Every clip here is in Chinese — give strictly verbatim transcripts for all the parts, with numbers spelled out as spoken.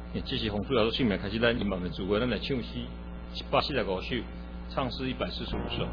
这是洪叔老师姓名开始，咱慢慢自过，咱来唱诗一百四十五首，唱诗一百四十五首。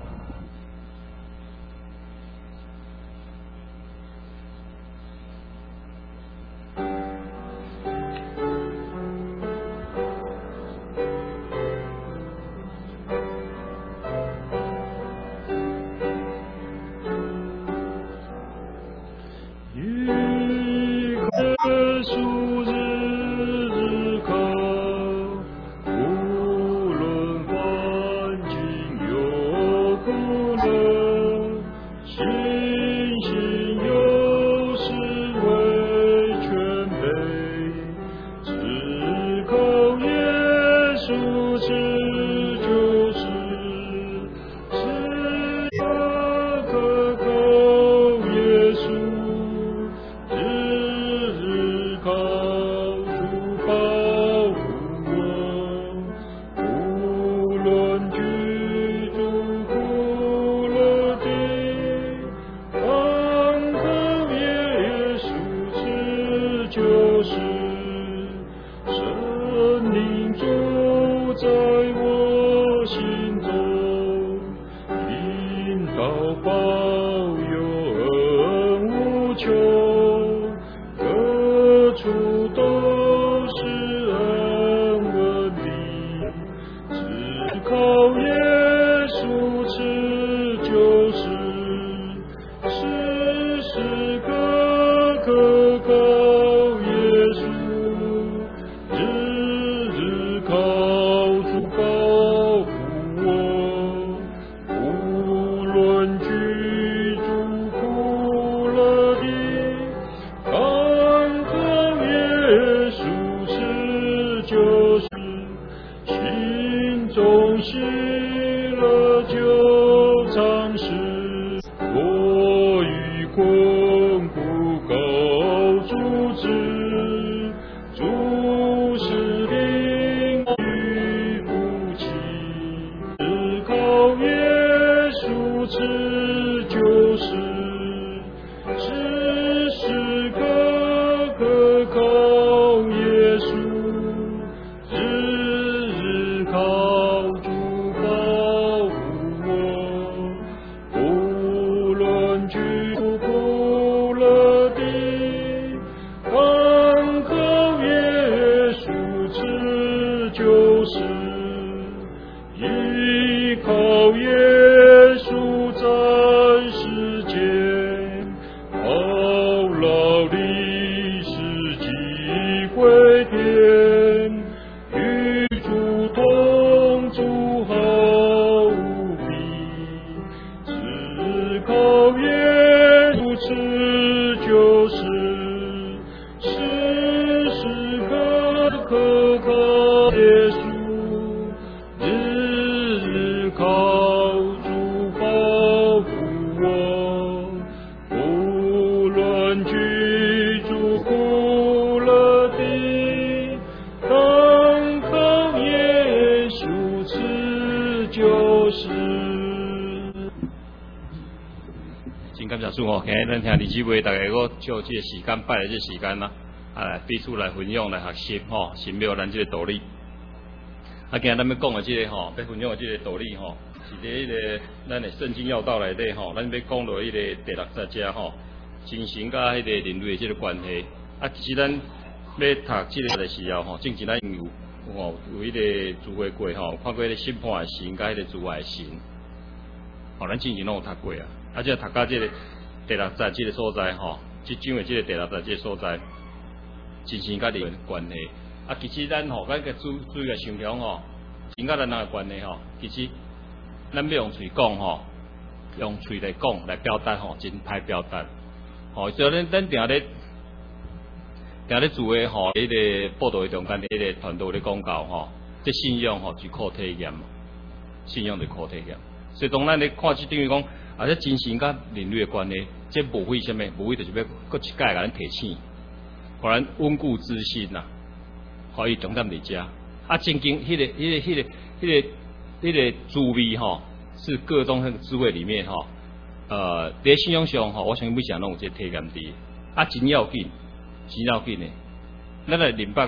咱听李志伟大家个就这个时间拜的这个时间啦，啊，彼此来分享来学习吼，神妙咱这个道理。啊，今日咱要讲的这个吼，要分享的这个道理吼，是伫迄个咱的圣经要道内底吼，咱要讲到迄个第六十节吼，精神甲迄个人类的这个关系。啊，其实咱要读这个的时候吼，正是咱有吼有迄个智慧过吼，看过迄个审判的神甲迄个智慧的神，吼，咱之前拢有读过啊，啊，即读到这个。第六十这个所在吼，即章的这个第六十这个所在，精神甲人的关系。啊，其实咱吼，咱个注注意个想想吼，人甲咱人的关系吼，其实咱要用嘴讲吼，用嘴来讲来表达吼，真歹表达。吼，所以咱咱定咧定咧做诶吼，迄个报道诶中间迄个团队咧讲到吼，即信仰吼是靠体验，信仰是靠体验。所以当咱咧看即等于讲。啊！这精神甲人类的关系，这无非什么？无非就是要搁一届甲咱提醒，互咱稳固自信呐，可以重点伫遮。啊，真经迄、那个、迄、那个、迄、那个、迄、那个、迄个滋味吼，是各种那个滋味里面吼，呃，伫信仰上吼，我相信每项拢有这体验伫。啊，真要紧，真要紧诶！咱来明白讲，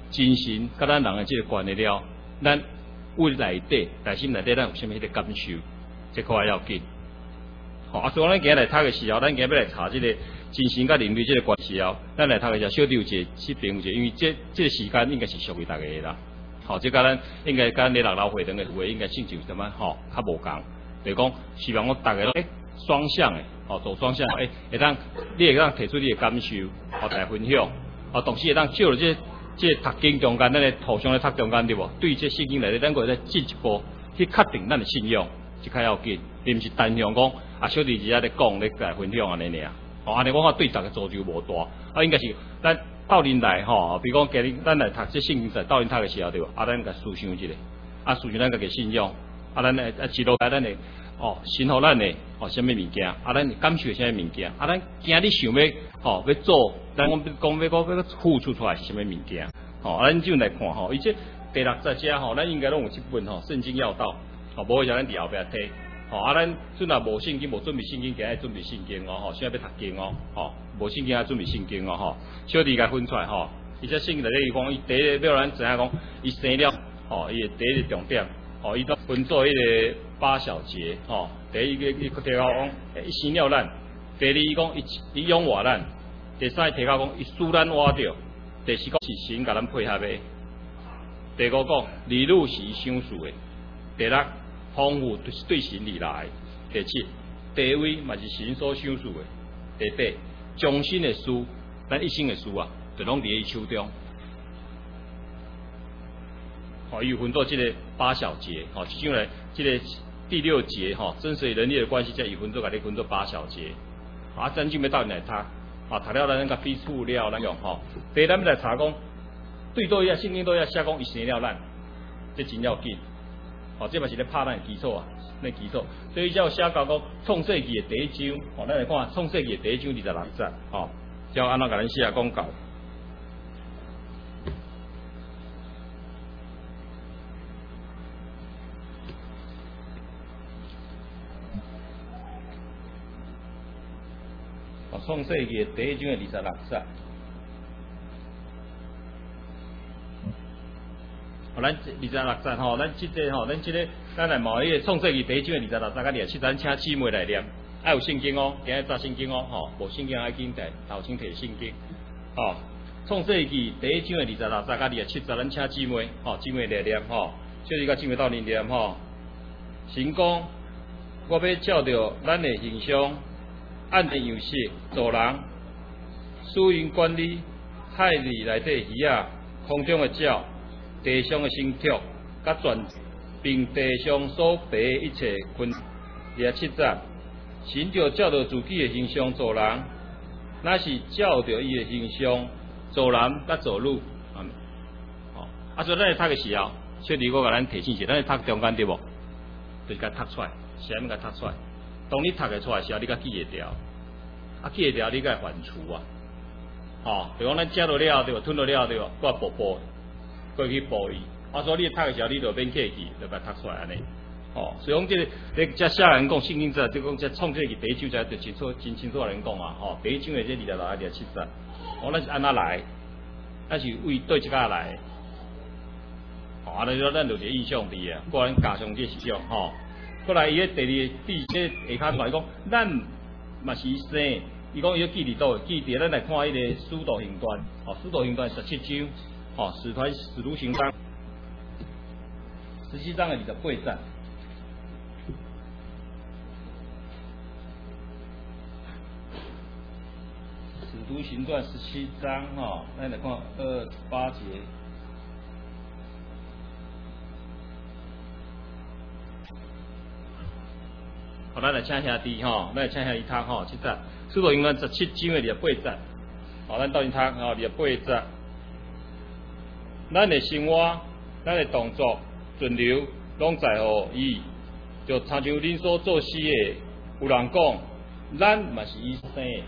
精神甲咱人的这个关系了，咱胃内底、内心内底，咱有啥物迄个感受，这块要紧。吼、哦，啊，所以咱今日来读的时候，咱今日要来查这个精神甲人类这个关系后，咱来读的时候，小弟有一个视频有一个，因为这这个时间应该是属于大家的啦。吼、哦，这甲咱应该甲咱咧六老会堂的会应该性质什么吼，较无共。就是讲，希望我大家诶双向诶，吼、哦、做双向诶，会当你会当提出你的感受，吼、哦、来分享，吼、哦、同时会当借着这这读经中间，咱咧互相咧读中间对无？对这圣经内底，咱个再进一步去确定咱的信仰，就较要紧，而毋是单向讲啊小弟只啊咧讲咧来分享安尼尔，吼安尼我看对逐个造就无大，啊应该是咱斗阵来吼，比如讲今日咱来读这圣经在斗阵读的时候对无？啊咱甲思想一下，啊思想咱家己信仰。啊，咱诶啊，记录来咱诶哦，信互咱诶哦，啥物物件？啊，咱感受啥物物件？啊，咱今日想要吼要做，咱讲讲要讲要付出出来是啥物物件？吼、哦，啊，咱就来看吼，伊这第六十只吼，咱应该拢有一本吼《圣经要道》，吼、哦，无就咱伫后壁睇。吼、哦，啊，咱阵若无圣经，无准备圣经，今日准备圣经哦，吼，现在要读经哦，吼，无圣经啊，准备圣经哦，吼，小弟甲分出来吼，伊这圣经内底伊讲，伊第一要咱知影讲，伊生了，吼，伊第一个重点。哦，伊都分做迄个八小节，吼、哦，第一个伊提到讲，伊生了咱；第二伊讲伊伊养活咱；第三提到讲伊使咱活着；第四讲是神甲咱配合的；第五讲利禄是伊想事的；第六丰富就是对神而来的；第七地位嘛是神所想事的；第八终身的事，咱一生的事啊，就拢伫伊手中。哦，伊有分做这个八小节，哦，其中来这个第六节，哈、哦，真实与人类的关系，在有分做，甲你分做八小节。啊，咱准备到来读，啊，读了咱个笔触了咱用，吼。第一，咱要来查讲，对倒遐圣经倒遐写讲伊生了咱，这真要紧。哦，这嘛是咧拍咱的基础啊，咱基础。所以才有写到讲创世纪的第一章，哦，咱来看创世纪的第一章二十六节，哦，叫安怎甲咱写讲到。创世纪第一章的二十六节，哦，咱二十六节吼，咱即个吼，咱即个咱来毛迄个创世纪第一章的二十六节，甲二十七，咱请姊妹来念，爱有圣经哦，今日查圣经哦，吼，无圣经爱紧摕，头先摕圣经，哦，创世纪第一章的二十六节，甲二十七节，咱请姊妹，吼，姊妹来念，吼，就是甲姊妹斗阵念，吼，神讲，我要照着咱的形象。按的样式做人，使因管理海里内底鱼仔、空中的鸟、地上的牲畜，甲全并地上所爬的一切昆。二十七节，神就照着自己的形象做人，那是照着伊的形象做男甲做女。嗯，哦，啊，所以咱咧读的时候，小弟我甲咱提醒一下，咱咧读中间对无？就是甲读出来，是安尼甲读出来。当你读会出来时候，你甲记会牢，啊记会牢，你甲会反刍啊，吼、哦，比如讲咱食落了对无，吞落了对无，搁补补，搁去补伊，啊，所以你读的时候，你就免客气，就甲读出来安尼，吼、哦，所以讲这个，你遮写人讲圣经者，即讲遮创这个第一章者，就清楚真清楚人讲啊，吼、哦，第一章的这二十六、二十七节，我咱是安怎来，咱是为对即家来，吼、哦，啊，你说咱就一个意向伫啊，个人加上这思想，吼、哦。过来，伊个第二、第这下骹来讲，咱嘛是生，伊讲伊个记伫倒，记伫咱来看迄个《使徒行传》，哦，《使徒行传》十七章，哦，《使徒使徒行传》十七章的二十八节，《使徒行传》十七章，吼，咱来看二十八节。好，咱来请兄弟吼，咱来请兄弟读吼，即节《使徒行传》十七章的二十八节，好，咱斗阵读吼，二十八节。咱的生活、咱的动作、存留，拢在乎伊，就亲像恁所做事的，有人讲，咱嘛是伊生的。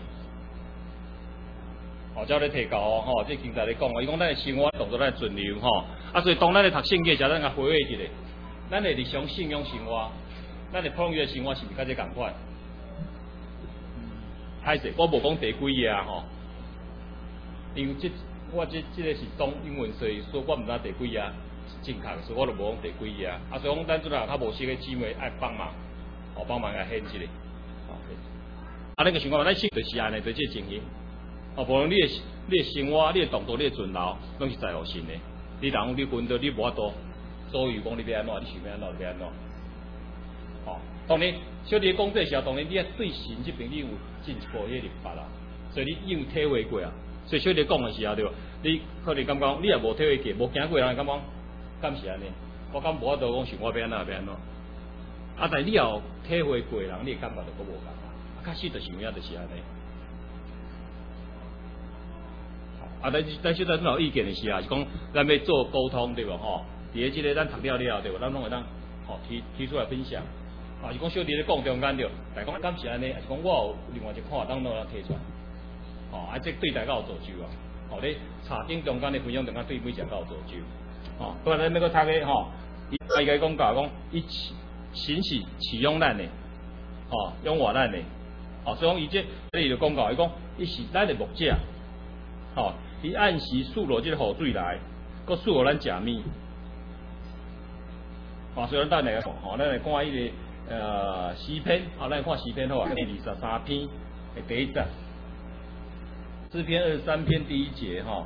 哦，照咧提到哦，吼，即经在咧讲哦，伊讲咱的生活、动作、咱的存留吼，啊，所以当咱咧读圣经时，咱甲回味一下，咱的日常信仰生活。咱的普通的生活是毋是甲这共款？歹势，我无讲第几个啊吼，因为即我这这个是懂英文，所以说我毋知第几页正确，所以我就无讲第几页。啊，所以讲咱即下较无熟的姊妹爱帮忙，哦帮忙来显一下。哦，啊，恁个想看，咱生就是安尼，就这情形。哦，无论你的你的生活、你的动作、你的存留，拢是在乎神的。你人你闻到你无法度左右讲你要安怎，你想要安怎就要安怎。哦，当然，小弟讲这时候，当然你要对神这边你有进一步迄个法啦，所以你已经体会过啊。所以小弟讲的时候对吧？你可能感觉你也无体会过，无经过人感觉，敢是安尼？我感无法度讲想我要安怎要安怎。啊，但你也体会过人，你感觉就佫无共啊。啊，确实就是有影就是安尼。啊，咱咱小弟咱有意见的时候，是讲咱要做沟通对吧？吼，伫个即个咱读了了对吧？咱拢会当吼提提出来分享。啊，是讲小弟咧讲中间着，但讲敢是安尼，还是讲我有另外一看，当拢有提出来。吼，啊，这对大家有助手啊。吼，咧查经中间咧分享中间对每一个有助手。吼，不然咱要搁读个吼，伊伊个讲教讲，伊启神是启用咱的，吼，用活咱的。吼，所以讲伊这这伊就讲教，伊讲伊是咱的牧者。吼，伊按时输落即个雨水来，搁输互咱食物。吼，所以咱等下来看，吼，咱来看伊个。呃，诗篇，好，咱看诗篇好啊，第二十三篇的第一节，诗篇二十三篇第一节哈。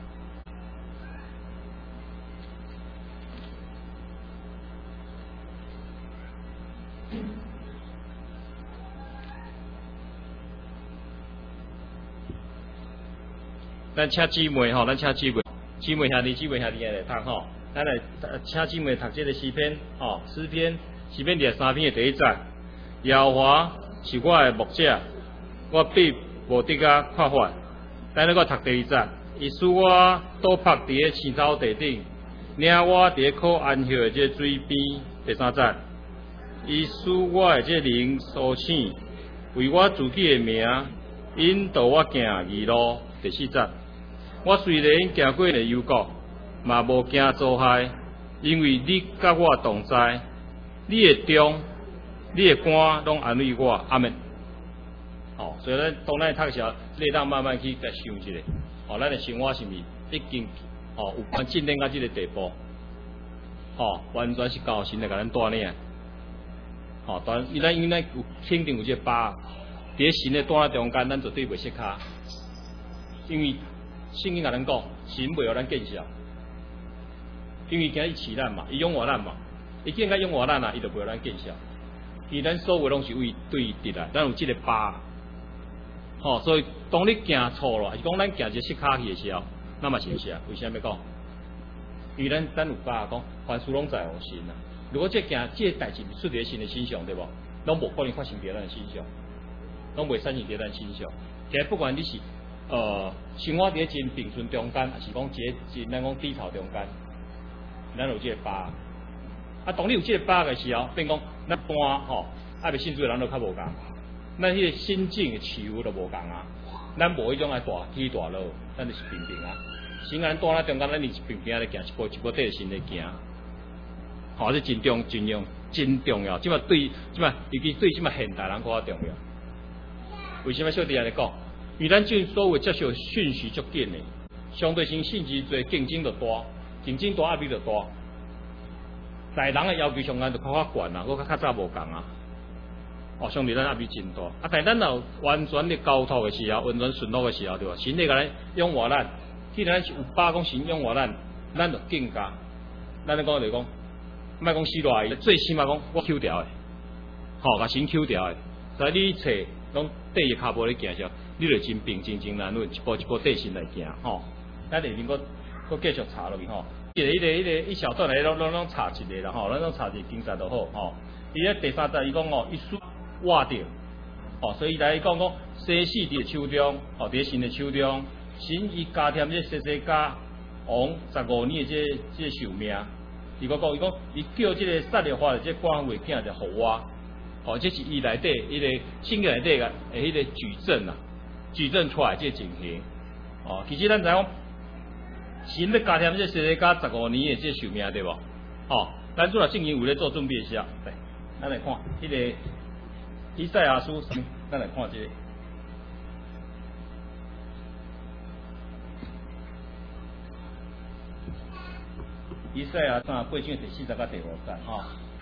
咱请姊妹吼，咱请姊妹，姊妹兄弟，姊妹兄弟来读吼，咱来请姊妹读这个诗篇，吼，诗篇。诗篇第三篇的第一节，耶和华是我的牧者，我必无得甲缺乏。咱咧个读第二节，伊使我倒泊伫个青草地顶，领我伫个可安歇的这水边。第三节，伊使我的这灵苏醒，为我自己的名引导我行义路。第四节，我虽然行过的幽谷，嘛无惊遭害，因为你甲我同在。你的中，你的肝拢安慰我，阿门。哦，所以咱当咱读时候，你当慢慢去甲想一下，哦，咱的生活是毋是已经哦有关进展到这个地步？哦，完全是靠神来甲咱带领。哦，当然，咱因为咱有肯定有这个把，伫个神的带领中间，咱绝对袂失卡。因为圣经甲咱讲，神袂互咱见笑，因为今日饲咱嘛，伊养活咱嘛。伊既然甲养活咱啊，伊就袂咱见笑。伊咱所有拢是为对伊敌来，咱有即个疤。吼、哦，所以当你行错了，是讲咱行一个失卡去的时候，那嘛是是啊？为啥要讲？因为咱咱有疤，讲凡事拢在乎神啊。如果这件这代志出伫神的身上，对无？拢无可能发生伫咱的身上，拢袂产生伫咱身上。其实不管你是呃生活伫真平顺中间，还是讲一个真咱讲低潮中间，咱有即个疤。啊，当你有即个疤的时候，变讲咱肝吼，爱袂信主的人都较无共，咱迄个心境的起伏都无共啊。咱无迄种爱大起大落，咱就是平平啊。神咱带咱中间，咱是平平咧行，一步一步对神咧行。吼、哦，这真重、真重、真重要。即摆对，即摆尤其对即摆现代人较重要。为什么小弟安尼讲？因为咱即所有接受讯息足紧的，相对性信息多，竞争就大，竞争大压力就大。在人的要求上，咱就较较悬啊，佮较早无共啊。哦，相对咱压力真大。啊，但咱若完全的交托的时候，完全顺路的时候，对吧？神咧甲咱养活咱，既然咱是有把讲神养活咱，咱就更加，咱咧讲就讲，莫讲死落来，最起码讲我抽掉的，吼、哦，甲神抽掉的。所以你找拢缀伊骹步咧行时候，你就真平真真难稳，一步一步缀神来行，吼、哦。咱下面搁搁继续查落去吼。一个一个一个一小段来，拢拢拢查一个啦吼，咱拢查一个经济就好吼。伊咧第三节伊讲哦，伊输活着，哦，所以来讲讲生死伫手中，哦，伫神的手中，神伊加添这西西家王十五年的这这寿命，伊讲讲伊讲伊叫这个撒利法的这官位囝就互我，哦，这是伊内底伊个圣经内底个诶迄个举证啊，举证出来这情形，哦，其实咱知影。神咧加添这世界十五年的这寿命对无？哦，咱做了圣经有咧做准备的时候，对，咱来看迄、那个以赛亚书，咱来看这个。 以赛亚三十八章第四节到第五节吼。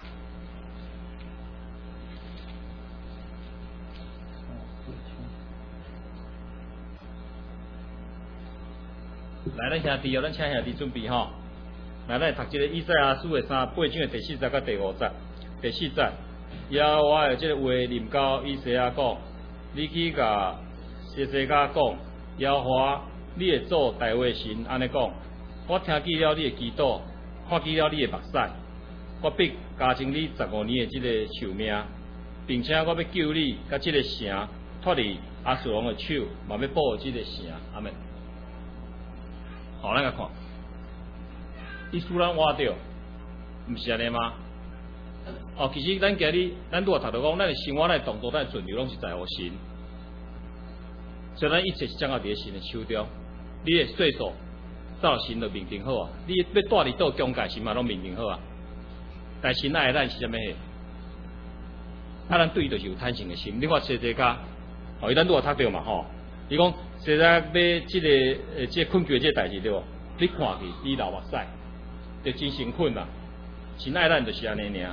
来，咱兄弟哦，咱请兄弟准备吼。来，咱读这个以赛亚书的三十八章的第四节到第五节。第四节，耶和华的这个话临到以赛亚讲：你去甲西西家讲，耶和华你的主大卫神安尼讲：我听见了你的祈祷，看见了你的目屎，我必加增你十五年的这个寿命，并且我要救你甲这个城脱离亚述王的手，嘛要保护这个城。阿门。好，咱来看，伊使咱活着，毋是安尼吗？哦，其实咱今日咱拄啊读到讲，咱的生活、咱的动作、咱的存留，拢是在乎神。所以咱一切是掌握伫神的手中。你的岁数照神就命定好啊，你要带伫倒中介，神嘛拢命定好啊。但神爱咱是啥物事？啊，咱对伊就是有坦诚的心。你看西西家，哦，伊咱拄啊读到嘛吼，伊讲西西家买即个呃即个困局即个代志对无？你看去，伊流目屎，就真诚恳啦。神爱咱就是安尼尔。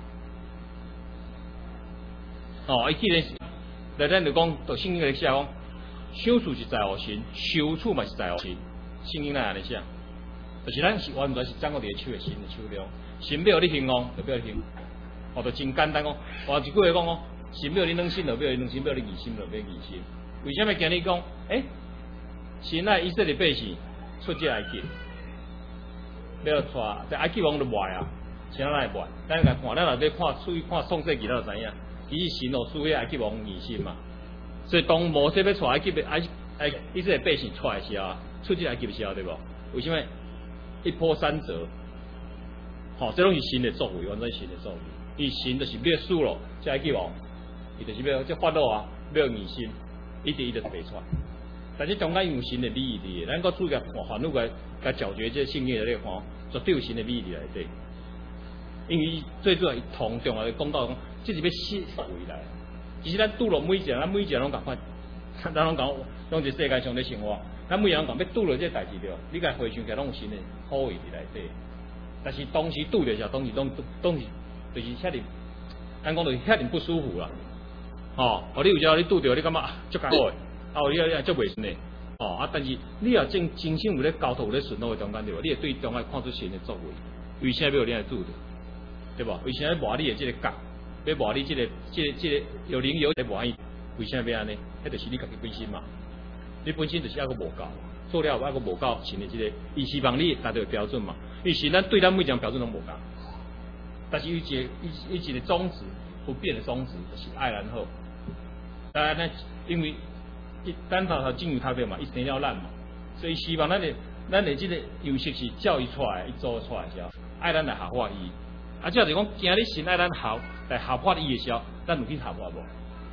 哦，伊既然来咱就讲，就圣经来写讲，想处是在乎神，收处嘛是在乎神。圣经来安尼写，就是咱是完全是掌握伫手的神的手中。神要你兴旺，就要你兴。哦，就真简单讲，话一句话讲讲，神要你软心，就要你软心；要你义心，就要你义心。为什么今日讲？诶、欸，神爱以色列百姓出这埃及，要带在埃及王就坏啊，谁人来坏？咱来看，咱内底看注意看创世纪，咱就知影，其实神哦赐予埃及王义心嘛。所以当摩西要带埃及的埃埃以色列百姓出来的时候，出这埃及的时候，对无？为什么一波三折？吼、哦，这拢是神的作为，完全是神的作为。伊神就是要输咯，这埃及王，伊就是要这法老啊，要义心，一直伊就背出来。但是中间有神的美意伫，咱个注意个反复个个搅局这圣经的咧看，绝对有神的美意伫内底。因为最主要同重要的讲到讲，这是要死回来。其实咱拄落每一个人，咱每一个人拢共款，咱拢讲，拢是世界上咧生活，咱每个人讲要拄落这代志着，你甲回想起来拢有神的好意伫内底。但是当时拄着时候，当时拢当时就是遐尼，咱讲就是遐尼不舒服啦。哦，哦，你有时候你拄着，你感觉足艰苦的，啊，有你足袂顺的，哦，啊，但是你若真真心有咧交托有咧顺路的中间对无？你会对中间看出神的作为，为啥要有你来拄着？对无？为啥要磨你的这个角？要磨你这个、这个、这个有灵有在磨伊？为啥要安尼？迄就是你家己本身嘛。你本身就是抑个无够，做了抑个无够神的这个，伊希望你达到标准嘛。因为是咱对咱每一项标准拢无共，但是有一个伊伊一个宗旨不变的宗旨，就是爱人好。当然呢，因为咱头头进入他对嘛，伊生了咱嘛，所以希望咱的咱的这个优势是教育出来，伊做出来的时候，爱咱来合法伊。啊，即是讲，今日神爱咱合来合法伊的时候，咱有去合法无？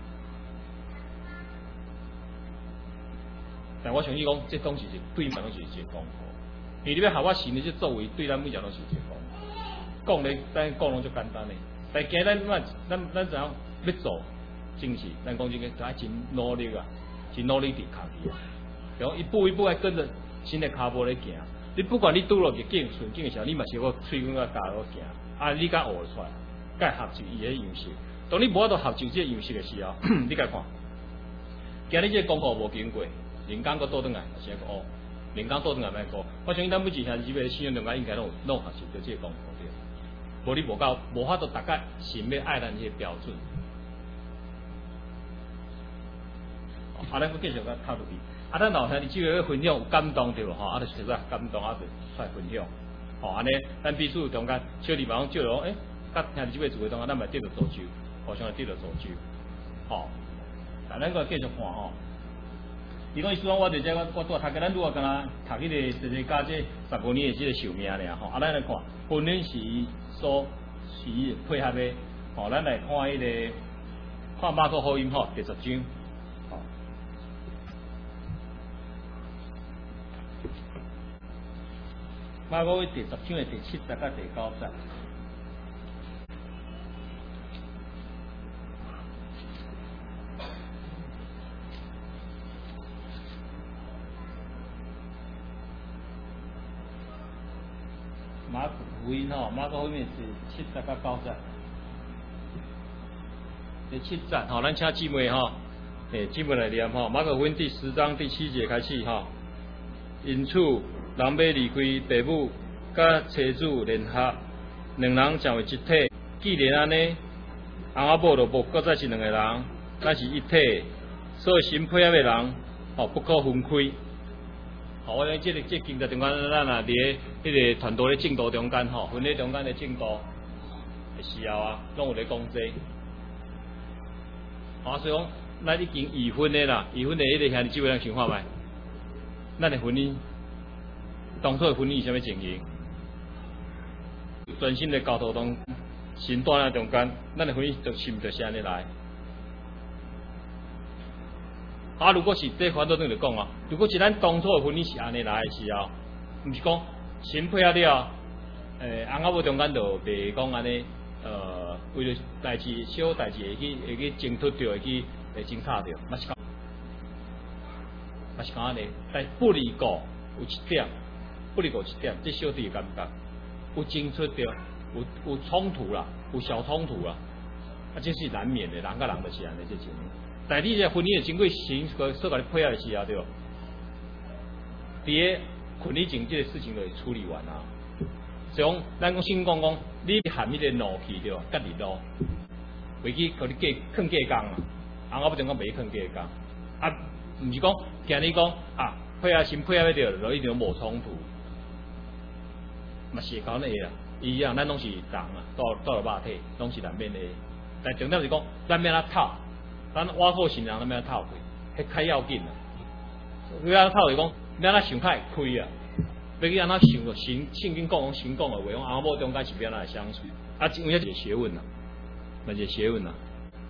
但我相信讲，这东西是对咱拢是一个功课。因为你要合法神的这作为，对咱每样拢是一个功课。讲咧，咱讲拢足简单咧，但今日咱咱咱咱怎样要做？真是，咱讲这个就爱真努力啊，真努力地扛起啊。然后一步一步来跟着新的脚步来行。你不管你拄落个境顺境的时候，你嘛是个吹风个加落行。啊，你甲学出来，甲学习伊个优势。当你无法度学习这个优势的时候，你甲看，今日这个功课无经过，人工个倒转来，是一个学，人工倒转来卖学。我相信咱每一项只要信仰中间应该拢拢学习到这个功课对。无你无够，无法度大概神要爱咱这个标准。啊，咱要继续甲套落去。啊，咱老兄你只要分享有感动对无吼？啊，就是说感动啊，就出来分享。吼，安尼，咱彼此中间小地方，少讲，诶，甲兄弟姊妹做伙中间，咱咪得到造就，互相得到造就。吼，但咱个继续看吼。伊讲伊虽然我伫这我我拄读个，咱拄啊，敢若读迄个就是加这十五年的这个寿命尔吼。啊，咱来看，婚姻是伊所是伊配合的。吼，咱来看迄个看马可福音吼第十章。马可福音第十章的第七节到第九节。 马可福音吼，马可福音是七十到九十，第七章吼，咱请姊妹吼，诶，姊妹来念吼，马可福音第十章第七节开始吼。因此，人要离开父母，甲妻子联合，两人成为一体。既然安尼，翁仔某就无搁再是两个人，乃是一体。所以神配合的人，吼不可分开。吼，我讲即个即经在中间，咱啊伫咧迄个团队咧正道中间吼，婚礼中间的正道的时候啊，拢有咧讲这。啊，所以讲，咱已经已婚的啦，已婚的迄个兄弟姊妹，咱想看觅，咱的婚姻，当初的婚姻是啥物情形？专心的教导中，神带在中间，咱的婚姻就是毋就是安尼来。啊，如果是这反倒等于讲啊，如果是咱当初的婚姻是安尼来的时候，毋是讲神配合了，诶、呃，翁仔某中间就袂讲安尼，呃，为了代志小代志会去会去争突着，会去会争吵着，嘛是讲，嘛是讲安尼，但不离过有一点，不离过一点，这小弟感觉有争出着，有有冲突啦，有小冲突啦，啊，这是难免的，人甲人就是安尼这情形。但你这婚姻的经过神所所甲你配合的时候，对无？伫咧婚礼前这个事情就会处理完啊。所以讲，咱讲先讲讲，你含迄个怒气对无？家己怒，袂去互你计囥计工啊。啊，我不准讲袂囥计工，啊，毋是讲今日讲啊，配合神配合着，就一定无冲突，嘛是会搞那个啦。一样，咱拢是人啊，到到了肉体，拢是难免的。但重点是讲，咱免哪透。咱挖好心人，咱要透开，迄较要紧啦。要安透是讲，要安怎想较会开啊？要去安怎想着神圣经讲讲神讲的话，讲翁仔某中间是要安怎来相处？啊，因为这是个学问啦，嘛是个学问啦。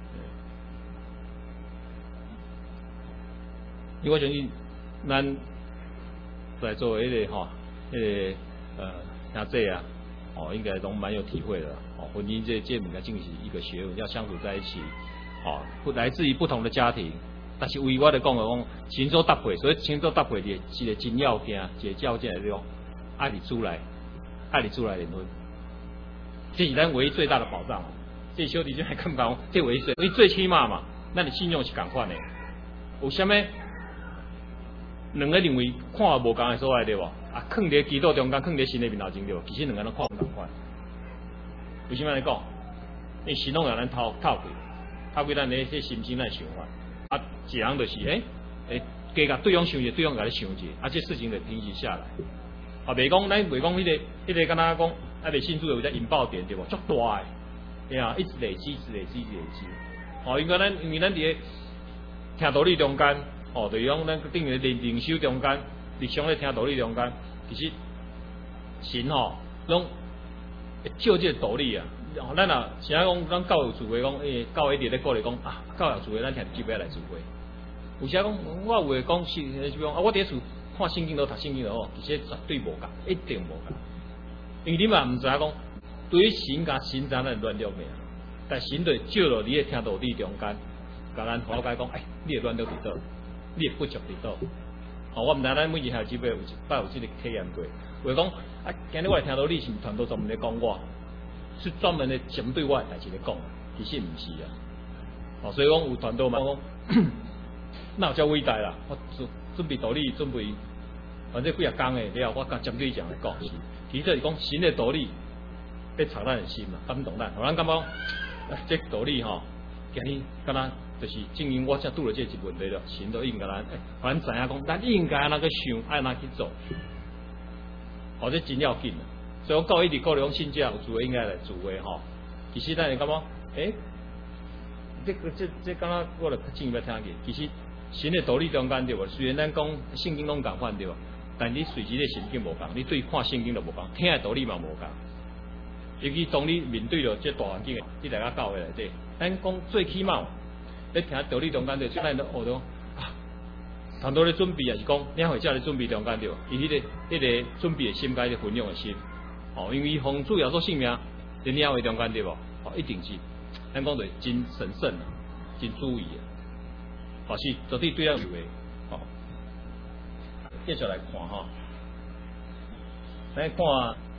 因为我相信，咱在座迄个吼，迄个呃兄弟啊，哦，应该都蛮有体会的。哦，婚姻这这物件真是一个学问，要相处在一起。哦，不来自于不同的家庭，但是为我来讲，讲神所搭配，所以神所搭配的一个真要件，一个条件来讲，爱你主来，爱你主来联婚，这是咱唯一最大的保障。这小弟就还看讲，这唯一最，因为最起码嘛，咱的信用是共款的。有啥物两个认为看无共的所在对无？啊，囥伫基督中间，囥伫神的面头前对无？其实两个人看不共款。为什么来讲？因为神拢让咱透透开。透过咱的这心情来想法，啊，一人就是诶诶，加甲对方想一下，对方甲你想一下，啊，这事情就平息下来。啊，袂讲咱袂讲迄个迄个，敢若讲啊，袂迅速有只引爆点对无？足大诶，对啊，一直累积，一直累积，一直累积。哦，因为咱因为咱伫咧听道理中间，哦，就是讲咱等于灵灵修中间，日常咧听道理中间，其实神吼拢会照这个道理啊。哦，咱啊，是安讲，咱教育聚会讲，诶，教会一直咧鼓励讲啊，教育聚会咱听几摆来聚会。有时讲，我有诶讲是，是讲啊，我伫厝看圣经都读圣经就好，其实绝对无共，一定无共。因为你嘛毋知影讲，对于神甲神咱咱乱了咩？但神就照落你诶听道理中间，甲咱了解讲，诶，你诶乱了伫倒，你诶不足伫倒。哦，我毋知咱每日还有几摆有一摆有即个体验过，话讲啊，今日我来听道理是团队专门咧讲我。是专门的针对我的代志来讲，其实唔是啊。哦，所以讲有团队嘛，讲那有遮伟大啦。我准准备道理，准备反正几啊工诶了，我甲针对这样来讲是。其实是讲神的道理，要藏咱的心嘛，感动咱。互咱感觉，这道理吼，今日敢若就是正因我才拄了这一问题了，神都应该咱，互咱知影讲，咱应该安怎去想，安怎去做，哦，这真要紧啊。所以我教一直鼓励讲，信者有聚会应该来聚会吼。其实咱会感觉，诶、欸，这个这这敢若我来进一步听见，其实神的道理中间对无？虽然咱讲圣经拢共款对无？但你随时的神经无共，你对看圣经就无共，听的道理嘛无共。尤其当你面对着这大环境，你大家教会内底，咱讲最起码，你听道理中间对，虽然都学到啊，很多咧准备也是讲领会者咧准备中间对，伊迄、那个迄、那个准备的心，甲迄个分享的心。哦，因为奉主耶稣性命，伫领会中间对无？哦，一定是，咱讲对真神圣啊，真注意啊，哦是绝对对咱有诶，哦，继续来看吼，咱看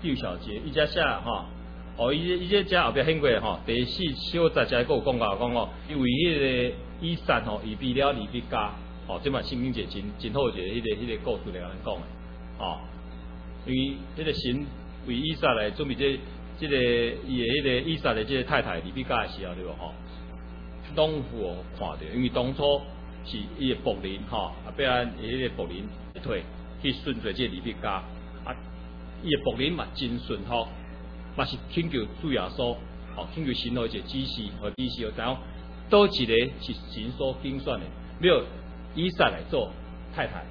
邱小杰，伊遮写吼，哦，伊伊这遮后壁显过吼，第四小节才有讲到讲哦，因为迄个以撒吼，预备了利比加，吼，这嘛圣经节真真好一个迄、那个迄、那个故事来咱讲的，吼，因为迄个神为以撒来准备这这个伊的迄个以撒的这个太太利比加的时候，对无吼，拢有看到，因为当初是伊的仆人吼，啊，必然伊迄个仆人退去顺随这利比加，啊，伊的仆人嘛真顺服。嘛是请求主耶稣，哦，请求神的一个指示和指示，然后倒一个是神所拣选的，要以撒来做太太。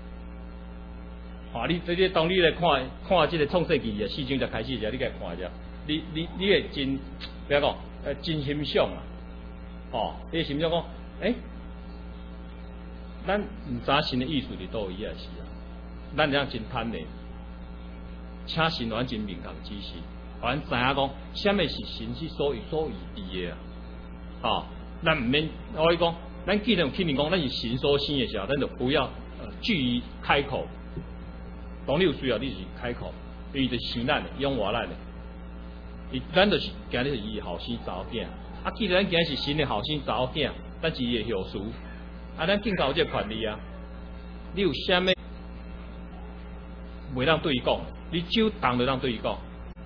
啊，你这个当你来看看这个创世纪的四章才开始时，你来看一下，你你你会真不要讲，呃，真欣赏啊，哦，你欣赏讲，诶、欸，咱唔知神的意思伫倒位也是啊，咱这样真贪的，请神完真明确指示。咱知影讲，什么是神是所所预备的啊？哦，咱唔免我伊讲，咱既然肯定讲，咱是神所生的时候，咱就不要呃拒于开口。当你有需要，你是开口，因为就是生咱的，养活咱的。伊咱就是今日是伊后生查某囝，啊，既然咱今日是神的后生查某囝，咱是伊的后嗣，啊，咱更加有这个权利啊。你有啥物袂当对伊讲，你手动就当对伊讲。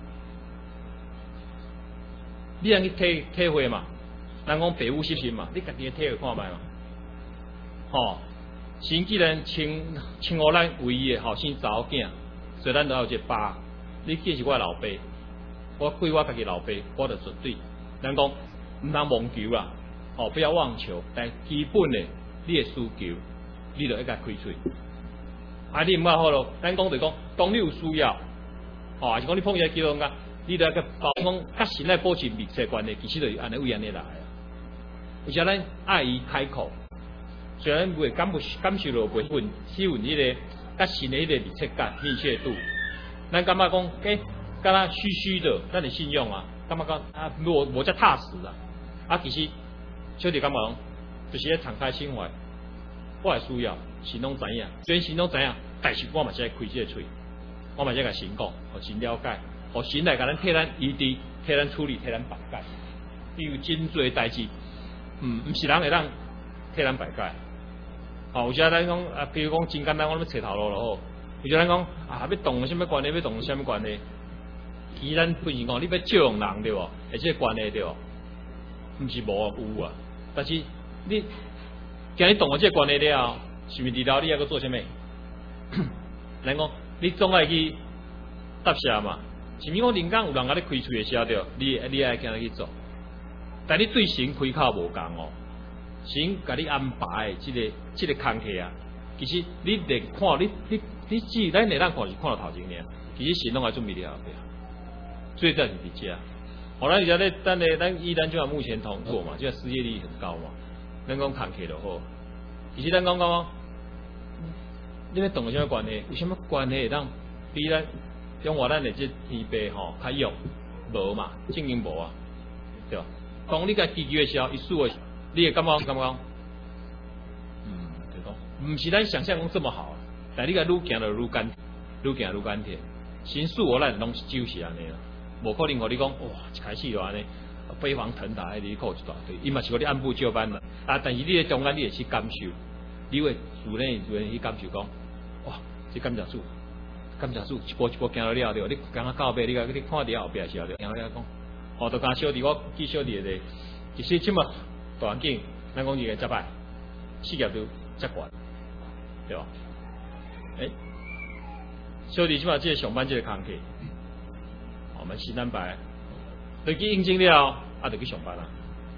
你通去体体会嘛？咱讲父母失信嘛，你家己体会看卖嘛。吼、哦，神既然称称呼咱为伊的后生查某囝，所以咱都有一个爸。你既是我的老爸，我对我家己老爸，我就绝对。咱讲唔通妄求啦，哦，不要妄求，但基本的你的需求，你就应该开嘴。啊，你唔好好咯，咱讲就讲，当你有需要，哦，还是讲你碰见基督教。你著个保讲甲神来保持密切关系，其实就是安尼为安尼来啊。而且咱爱伊开口，虽然袂感不感受到袂份喜欢迄个甲神的迄个密切感、密切度，咱感觉讲，诶，敢若虚虚的，咱的信用啊，感觉讲啊，我我才踏实啊。啊，其实小弟感觉讲，就是咧敞开心怀，我的需要神拢知影，虽然神拢知影，但是我嘛是爱开这个嘴，我嘛是甲神讲，互神了解。互神来甲咱替咱医治、替咱处理、替咱排解，因为真侪代志，嗯，毋是人会当替咱排解。哦，有时咱讲啊，比如讲真简单，我要找头路就好。有时咱讲啊，要动什么关系，要动什么关系？其实咱本身讲，你要借用人对无？而且关系对无？毋是无有啊，但是你今日动了这关系了，是毋是知道你还阁做啥物？咱讲你总爱去答谢嘛。是咪讲人间有人甲你开喙的时候着，你你爱今日去做，但你对神开口无共哦。神甲你安排的即、这个即、这个工课啊，其实你连看你你你只咱连咱看是看到头前尔，其实神拢爱准备了后壁，所以才是伫遮。好，咱而家咧，咱咧，咱依咱就目前通过嘛，就失业率很高嘛，咱讲工课就好。其实咱讲讲，你要懂有啥关系？有啥物关系会当比咱？用我咱的这天辈吼较用无嘛，正经无啊，对吧？当你甲祈求的时候，一输的，你会感觉感觉，嗯，对讲，唔是咱想象中这么好，但你甲愈行就愈艰，愈行愈艰甜。神使我咱拢是就是安尼啦，无可能互你讲哇，一开始就安尼飞黄腾达，你靠一大堆，伊嘛是互你按部就班啦。啊，但是你咧中间你会去感受，你会自然自然去感受讲，哇，这感谢主。感谢主，一步一步行到了对，你刚刚到尾，你甲你看伫后壁时候，行到了讲，哦，就讲小弟，我记小弟的，其实即么大环境，咱讲伊个接摆，事业都接悬，对吧？诶、欸，小弟即嘛即个上班即个工课，我们是咱摆，就去应征了，啊，就去上班啦。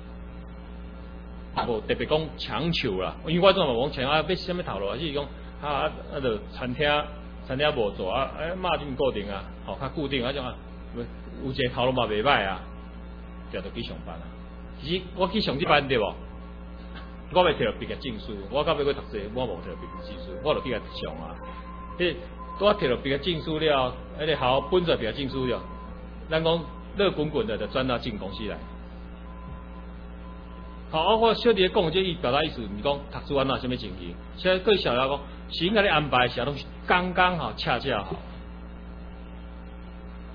无特别讲强求啦，因为我种嘛讲强啊，要什么头路，还是讲啊啊，就餐厅。餐厅无做啊，哎，嘛就固定啊，吼、哦，较固定啊种啊，有一个头路嘛袂歹啊，就就去上班啊。其实我去上这班对无，我未摕到毕业证书，我到尾去读册，我无摕到毕业证书，我就去甲上啊。迄我摕到毕业证书了，迄个好本着毕业证书了，咱讲热滚滚的就转到进公司来。好，我小弟讲这伊表达意思，毋是讲读书安怎什么情形，现在对小孩讲，神甲你安排的时候拢是刚刚好，恰恰好。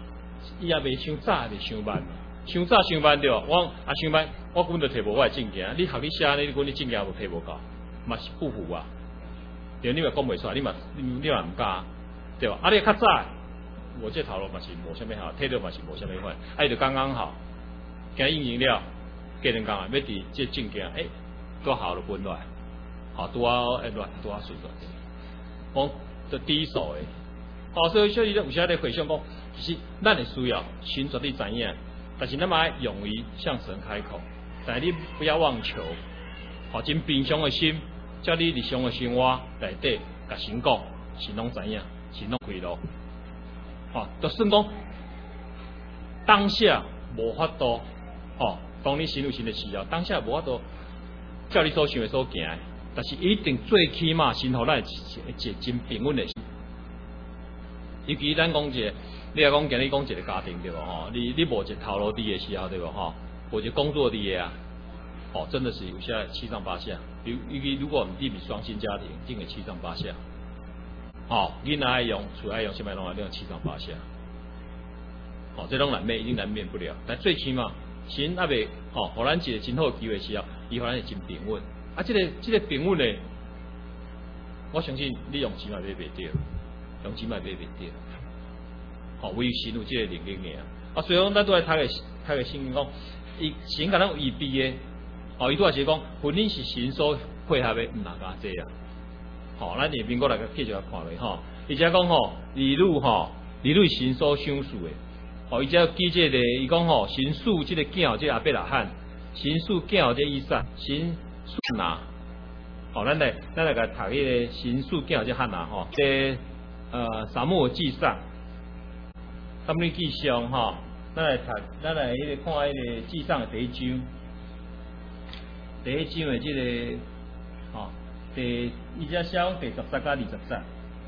伊也袂伤早，也袂伤慢，伤早伤慢对，我啊伤慢，我根本就摕无我的证件，你学你写呢，你阮你证件无摕无到，嘛是不符啊。对，你嘛讲袂出来，你嘛你你嘛毋敢，对吧？啊，你较早，我这头路嘛是无啥物好，体力嘛是无啥物款，啊，伊就刚刚好，今应用了，过两工啊，要伫这证件，诶、欸，拄好了分落来，好拄啊诶落拄啊顺落，讲就第一手诶，哦，所以所以有时咧回想讲，其实咱会需要神绝对知影，但是咱嘛要勇于向神开口，但是你不要妄求，哦，真平常的心。叫你日常的生活内底，甲神讲，神拢知影，神拢开路。哦，就算讲当下无法度，哦，当你神有神的需要，当下无法度照你所想的所行，但是一定最起码神互咱一个真平稳的心。尤其咱讲一个，你来讲今日讲一个家庭对无吼？你你无一个头路伫的时候对无吼？无一个工作伫的啊，哦，真的是有些七上八下。尤其如果我们地比双薪家庭，一定会七上八下。哦，囡仔爱用，厝爱用，什么拢爱用七上八下。哦，这种难免一定难免不了。但最起码，神阿未哦，互咱一个真好的机会时候，伊互咱会真平稳。啊，这个这个平稳咧，我相信你用钱嘛买袂着，用钱嘛买袂着。哦，唯有神有这个能力尔。啊，所以讲咱都来读个读个圣经讲，伊神甲咱有预备的。哦，伊拄也是讲，婚姻是神所配合的，毋哪家这啊。吼、哦，咱伫民国来个继续来看落吼，而且讲吼，儿女吼，儿女神所赏赐的。哦，伊只记这个，伊讲吼，神赐这个囝，这阿伯拉罕，神赐囝这以撒，神赐拿。哦，咱来咱来个读迄个神赐囝这汉拿吼，这呃撒母耳记上，撒母耳记上吼，咱来读，咱来迄个看迄个记上的第一章。第一章的这个，哦，第伊只写讲第十节甲二十节。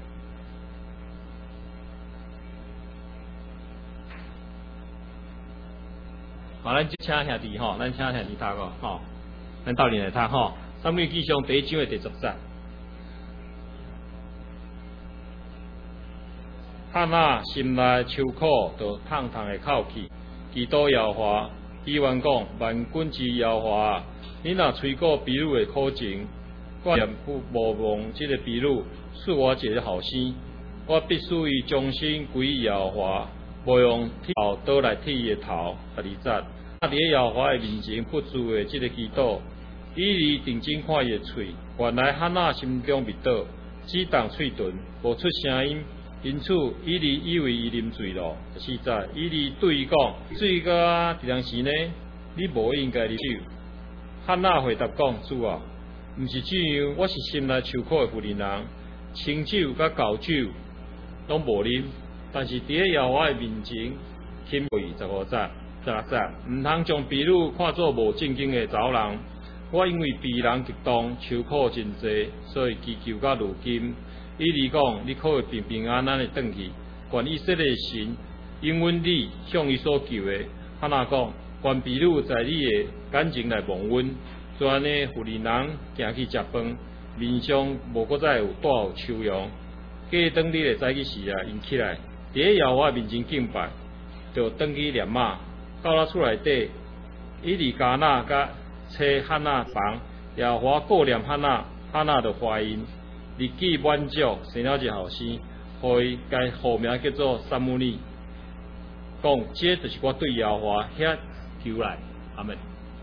好，咱请兄弟吼，咱请兄弟读个吼，咱斗阵来读吼。撒母耳记上第一章的第十节。汉娜心内愁苦，就痛痛的哭泣，祈祷耶和华，伊愿讲万军之耶和华。你若吹过比鲁的苦情，我也不无望这个比鲁赐我一个后生，我必须伊终身归耶和华，无用头倒来剃伊的头。第二节，那伫耶和华的面前不住的这个祈祷，以利定睛看伊的喙，原来汉娜心中密倒，只动喙唇，无出声音，因此以利以为伊啉醉了。第四节，以利对伊讲：醉到这当时呢，你无应该啉酒。汉娜回答讲：主啊，毋是这样，我是心内受苦的妇人人，清酒甲高酒拢无啉，但是伫耶和华的面前，钦畏十五节、十六节，毋通将婢女看作无正经的查某人。我因为婢人激动，受苦真济，所以祈求到如今。以利讲：你可会平平安安的转去，愿以色列神应允你向伊所求的。汉娜讲：愿婢女在你的感情来蒙阮。做安尼，妇人人行去食饭，面上无搁再有带有笑容。过当日的早起时啊，因起来，伫咧耶和华面前敬拜，就转去念马。到了厝内底，以利加纳甲妻汉娜房，耶和华顾念汉娜，汉娜就怀孕，日记满足，生了一个后生，互伊该号名叫做撒母耳。讲，这就是我对耶和华遐求来，阿门。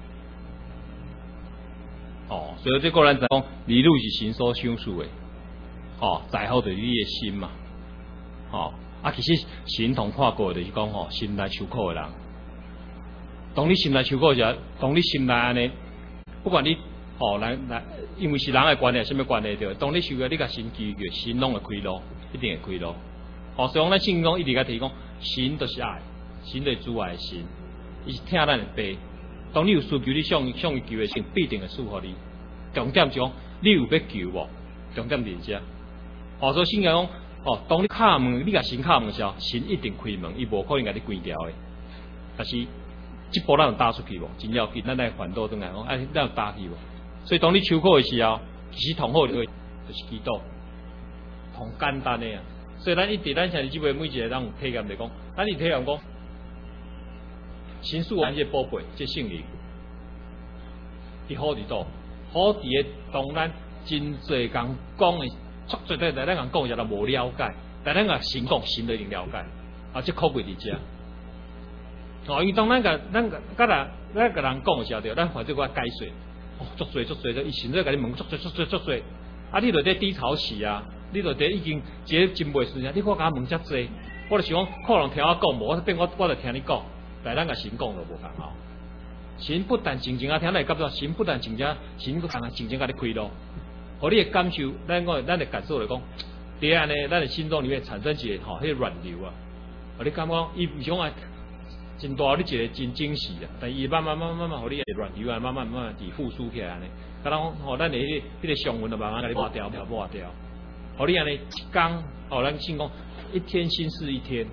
哦，所以这个人就讲，儿女是神所赏赐的，哦，在乎就是你的心嘛，哦，啊，其实神同看过就是讲，吼，心内受苦的人，当你心内受苦时，当你心内安尼，不管你，哦，人来，因为是人的关系，什么关系对？当你受过，你甲神祈求，神拢会开路，一定会开路。哦，所以讲咱圣经讲一直甲提讲，神就是爱，神就是主爱的神，伊是听咱的悲。当你有需求，你向向伊求的时，必定会赐予你。重点是讲，你有要求无？重点伫遮。哦，所以圣经讲，哦，当你敲门，你甲神敲门的时候，神一定开门，伊无可能甲你关掉的。但是，这步咱有踏出去无？真要紧，咱来反倒转来讲，哎，咱有踏去无？所以当你求苦的时候，其实同好的就是祈祷，同简单的啊。所以咱一直咱现在即位每一个人有体验来讲，咱一体验讲， 神属咱这宝贝，这圣灵，伫好伫倒，好伫个当咱真侪人讲的，足侪对咱人讲就都无了解，但咱个神讲神就一定了解，啊，这可贵伫遮。哦，因为当咱个咱个甲人咱个人讲的时候，咱或者我解说，哦，足侪足侪，伊神在甲你问足侪足侪足侪，啊，你著伫低潮期啊，你著伫已经一个真袂顺啊，你我甲问遮侪，我著想讲，可能听我讲无，我变我我著听你讲，但咱个神讲就无共吼。神不但静静啊听咱感受，神不但静静，神佫通静静甲你开路，互你的感受，咱讲咱的感受来讲，伫安尼，咱的心中里面产生一个吼，迄个软流啊，互你感觉伊唔想啊。真大，你一个真惊喜啊！但伊慢慢慢慢慢慢，互你软流啊，慢慢慢慢伫复苏起来安尼。甲咱吼，咱的迄个迄个伤痕就慢慢甲你抹掉，抹抹掉。互你安尼一工，哦，咱信讲一天心似一天。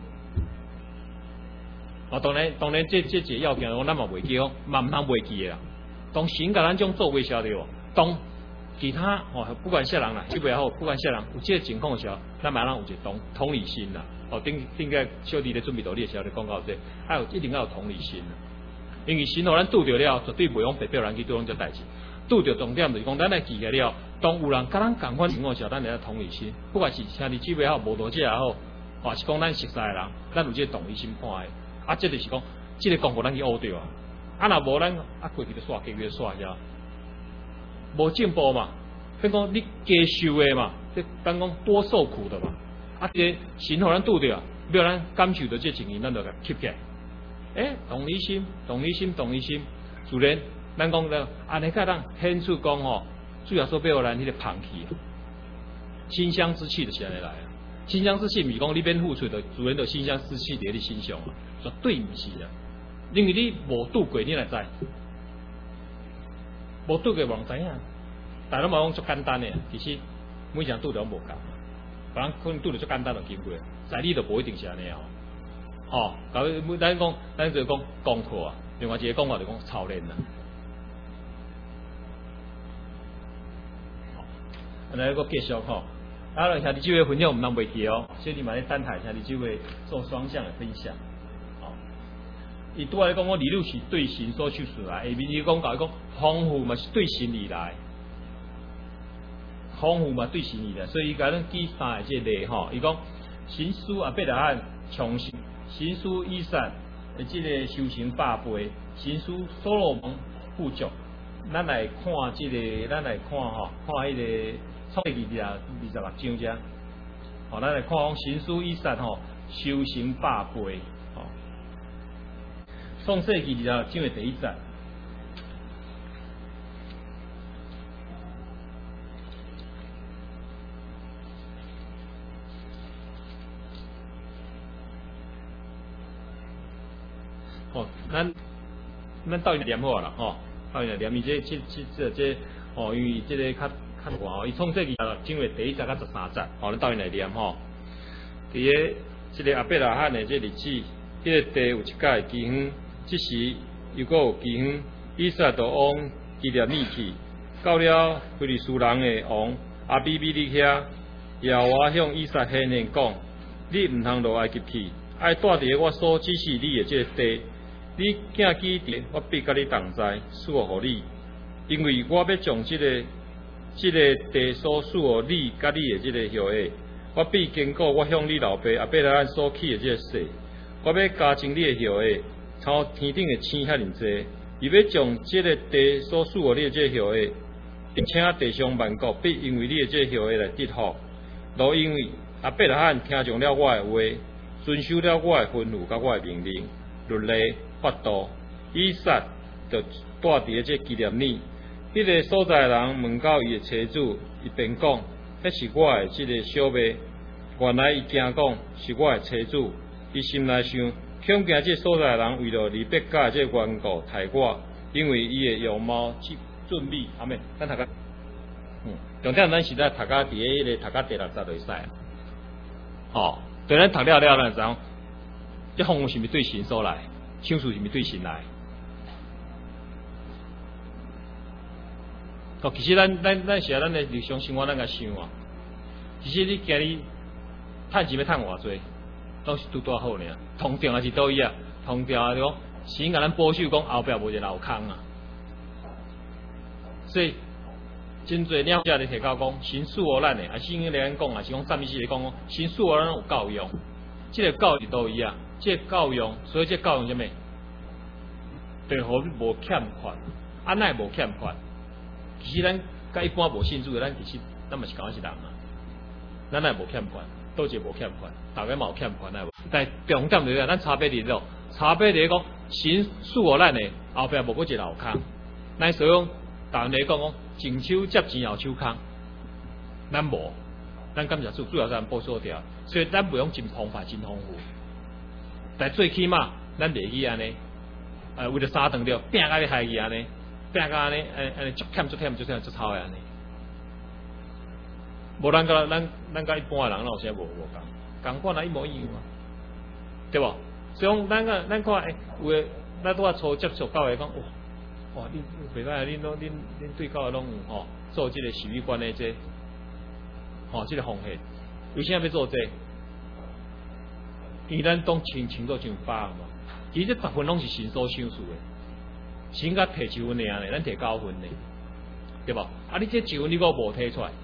哦，当然当然，这这一个要件，咱嘛袂记哦，嘛唔通袂记的啦。当神甲咱种做微笑对无？当其他哦，不管啥人啦，就袂好，不管啥人有这个情况的时候，咱嘛让有一个同同理心啦。哦，顶顶个小弟咧准备道理的时候，咧讲到这，还有一定要有同理心，因为神互咱拄着了，绝对袂用白表人去对咱这代志。拄着重点就是讲，咱来记起了，当有人甲咱共款情况的时候，咱来同理心，不管是兄弟姊妹也好，无道者也好，或是讲咱熟悉的人，咱有这个同理心看的。啊，这就是讲，这个功课咱去学着啊。啊，若无咱啊过去就煞，继续煞遐，无进步嘛。变讲你加受的嘛，这当讲多受苦的嘛。啊，这神互咱拄着，要咱感受到这情形，咱就甲吸起来。诶，同理心，同理心，同理心，自然咱讲了，安尼甲咱显出讲吼，主要说要互咱迄个放弃，馨香之气就是安尼来啊。馨香之气，毋是讲你免付出的，自然就馨香之气伫你身上啊，绝对毋是啊。因为你无拄过，你来知，无拄过，望知影。但咱嘛讲足简单的，其实每项拄着拢无共。别人可能拄着最简单就经过，在你就无一定是安尼哦。吼，咁咱讲，咱就讲功课啊，另外一个讲法就讲操练啦。好，来个继续吼，啊，兄弟姊妹分享唔通袂记哦，小弟嘛咧等待兄弟姊妹做双向的分享。哦，伊拄仔讲我理论是对神所叙述来，下面伊讲讲讲丰富嘛是对神而来。丰富嘛对神而来，所以伊甲咱记三个即个例吼，伊讲神书阿伯拉罕重新，神书以撒的即个修行百倍，神书所罗门富足，咱来看即、这个，咱来看吼，看迄个创世记二十二十六章遮，吼，咱来看讲神书以撒吼修行百倍，吼，创世记二十六章的第一节。哦，咱咱倒去念好啦，吼，倒去念伊这这这这这，哦，因为这个较较大吼，伊创世记啊，正月第一节到十三节，吼，咱倒去来念吼。伫个这个阿伯拉罕的这日子，迄、这个地有一界饥荒，即时又搁有饥荒，以撒就往基列米去，到了非利士人的王阿比比利遐，耶和华向以撒显现讲：你毋通落埃及去，爱住伫我所指示你的这个地。你行基地，我必甲你同在，赐互你，因为我要将这个这个地所赐互你甲你的这个后裔，我必坚固我向你老爸阿伯拉罕所起的这个誓，我要加增你的后裔，超天顶的星遐尼济，伊要将这个地所赐互你的这个后裔，并且地上万国必因为你的这个后裔来得福，都因为阿伯拉罕听从了我的话，遵守了我的吩咐甲我的命令、律例。法度，以撒就住伫这纪念里，迄、那个所在人问到伊的妻子，伊便讲：，迄是我的这个小妹。原来伊惊讲是我的妻子，伊心内想，恐惊这所在人为了离别家这缘故害我，因为伊的容貌俊美。阿妹，咱读个，嗯，重点咱是在读个伫迄个读个第六节就会使。哦，对咱读了了，咱知影，这风是毋是对神所来？相处是毋是对神来？哦，其实咱咱咱是啊，咱的日常生活咱个想啊，其实你今日趁钱要趁偌济，都是拄拄好尔。通常也是倒伊啊，通常啊，讲神甲咱保守讲后壁无一个漏空啊。所以真侪了解咧提到讲，神赐予咱诶，啊，圣经咧讲啊，是讲赞美诗咧讲讲，神赐予咱有教养，即、這个教育都一样，即、這個教养，所以即个教养啥物？对互无欠缺，安奈无欠缺。其实咱甲一般无信主诶，咱其实咱嘛是讲是人啊，咱奈无欠缺，倒一个无欠缺，大家嘛有欠缺奈无。但重点就是咱差别伫咯，差别伫讲神赐予咱诶，后壁无搁一个漏空，咱所以讲，人讲讲前手接钱后手空，咱无，咱感谢主，主要咱保守掉，所以咱不用真澎湃、真丰富，但最起码咱袂去安尼。呃，为了三顿了，拼甲你害去安尼，拼甲安尼，安安尼足忝足忝足忝足臭诶安尼。无咱甲咱咱甲一般诶人，有啥无无共，共款啊一模一样啊，对无？所以讲咱个咱看诶，有诶，咱拄啊初接触教会讲，哇哇，恁袂歹，恁拢恁恁对教会拢有吼做即个洗浴观诶这，吼即个奉献，为啥要做这？因为咱当亲情做上百嘛。其实这十分拢是神所想赐的，神甲摕一分尔咧，咱摕九分咧，对无？啊，你这一分你阁无摕出来，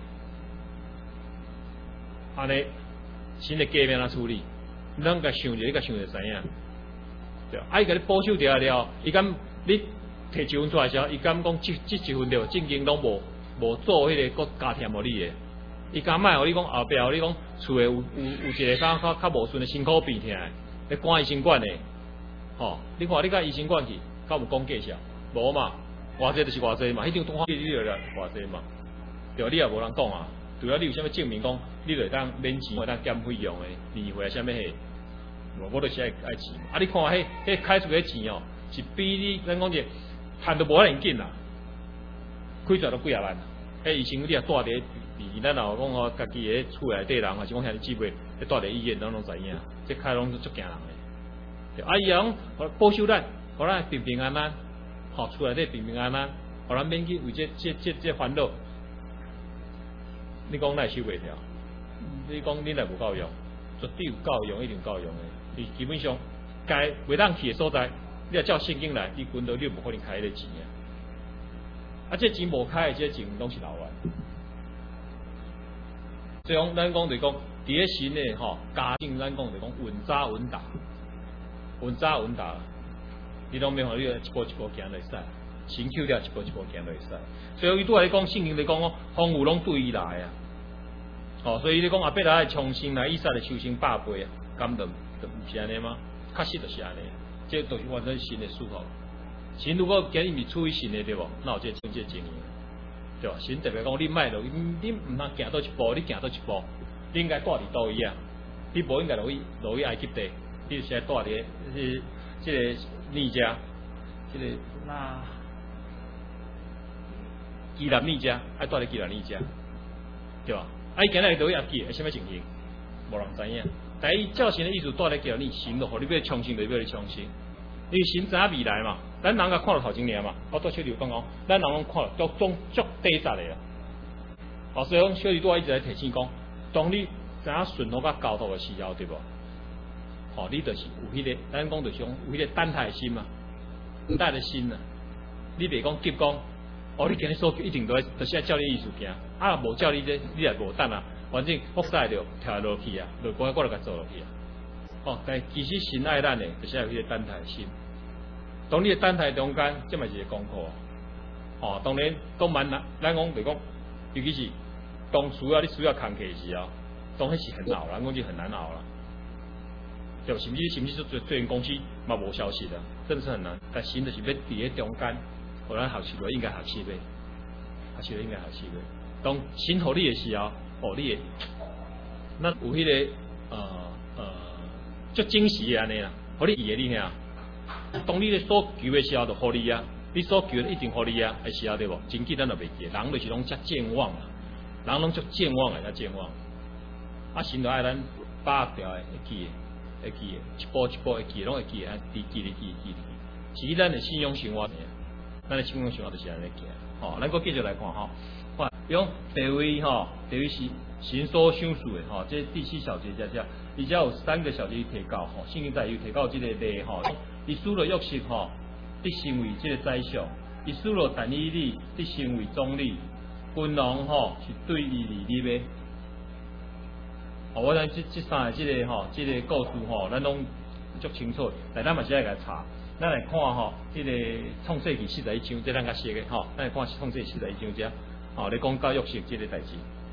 安尼神的计要安怎处理？咱甲想着，你甲想着知影，对。啊，伊甲你保守掉了，伊敢你摕一分出来时候，伊敢讲即即一分了，正经拢无无做迄个加添互你的，伊敢卖互你讲后壁互你讲厝诶有有有一个较较较无顺的辛苦变疼诶，咧关医生馆诶。吼、哦，你看你甲医生馆去，敢有讲价少？无嘛，偌济就是偌济嘛，迄张东方你你就了偌济嘛，对，你也无人讲啊。除了你有啥物证明讲，你就当免钱，会当减费用诶，年费啊啥物迄，我就是爱爱钱。啊，你看迄迄开出个钱哦，是比你咱讲者赚都无遐紧啦，开出来都几啊万。迄医生你也住伫伫咱若讲吼，家己诶厝内底人，还是讲遐啲姊妹，咧住伫医院，咱拢知影，这开拢是足惊人诶。啊，伊讲保守咱，互咱平平安安，吼厝内底平平安安，互咱免去为这这这这烦恼。你讲咱收袂掉？你讲你来无够用，绝对有够用，一定够用的。你基本上该袂当去的所在，你若照圣经来，你根都你无可能开迄个钱啊。啊，这钱无开的，这钱拢是老万。所以讲，咱讲就讲，伫咧神的吼家境，咱讲就讲稳扎稳打。稳扎稳打，你拢免互你一步一步行就会使，神扣了一步一步行就会使。所以伊拄来讲，圣经来讲哦，风雨拢对伊来啊。哦，所以你讲阿伯来重新来，以撒来修成百倍啊，咁就就毋是安尼吗？确实就是安尼，这都是完全神的属候。神如果今日未处于神的对无，那有这这这经验，对吧？神特别讲，你卖落，你毋通行到一步，你行到一步，你应该住伫倒位啊，你无应该落去落去埃及地。你现在住伫是这个尼家，这个那基南尼家，爱住伫基南尼家，对吧？啊，伊今日都要记，是啥物情形？无人知影。但伊照神的意思，住伫基南尼，神就互你要创新，就要你创新。因为神知影未来嘛，咱人甲看到头前年嘛，我做小弟讲讲，咱人拢看到足足足底实的啊。哦，所以讲小弟拄仔一直来提醒讲，当你知影顺服甲交托的时候，对无？哦，你就是有迄、那个，咱讲就是讲有迄个等待心嘛，等待的心啊。你袂讲急讲，哦，你今日所一定都就是要照你意思行，啊，无照你这，你也无等啊，反正福赛着跳落去啊，落过过来甲做落去啊。哦，但其实神爱咱的，就是要有迄个等待的心。当你的等待中间，这嘛是一个功课啊。哦，当然都蛮难，咱讲就讲，尤其是当需要你需要扛起的时候，当迄是很熬，咱讲就很难熬了。对，甚至甚至说最最近公司嘛无消息的，真的是很难。但神就是要伫咧中间，互咱学习落应该学习的，学习落应该学习的。当神互你的时候，互你的，那有迄、那个呃呃，足惊喜的安尼啦，互你伊的你听。当你咧所求的时候，就互你啊，你所求的一定互你啊，的时候对无？真记咱就袂记，人就是拢遮健忘啦，人拢足健忘的，遮健忘。啊，神就爱咱把握掉的，会记的。会记的，一步一步会记，拢会记的，记记哩记记哩记。其实咱的信用生活，咱的信用生活就是安尼行。吼、哦，咱搁继续来看吼，看，比如地位吼，地位是行所想事的吼，这第七小节加加，而且有三个小节提到吼，圣经在有提到这个例吼，伊输了约瑟吼，得成为这个宰相；伊输了但以理，得成为总理。君王吼是对伊而立的。哦，我咱这这三个这个吼，这个故事吼，咱拢足清楚，但咱嘛是爱来查。咱来看吼，这个创世纪四十一章，这咱较熟的吼，咱来看创世纪四十一章遮，吼，咧讲教约瑟这个代志。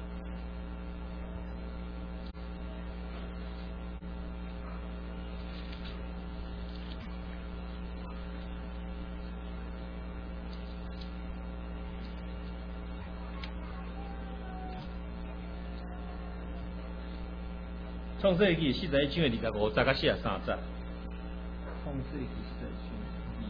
创世纪四十一章的二十五节到四十三节。创世纪四十一章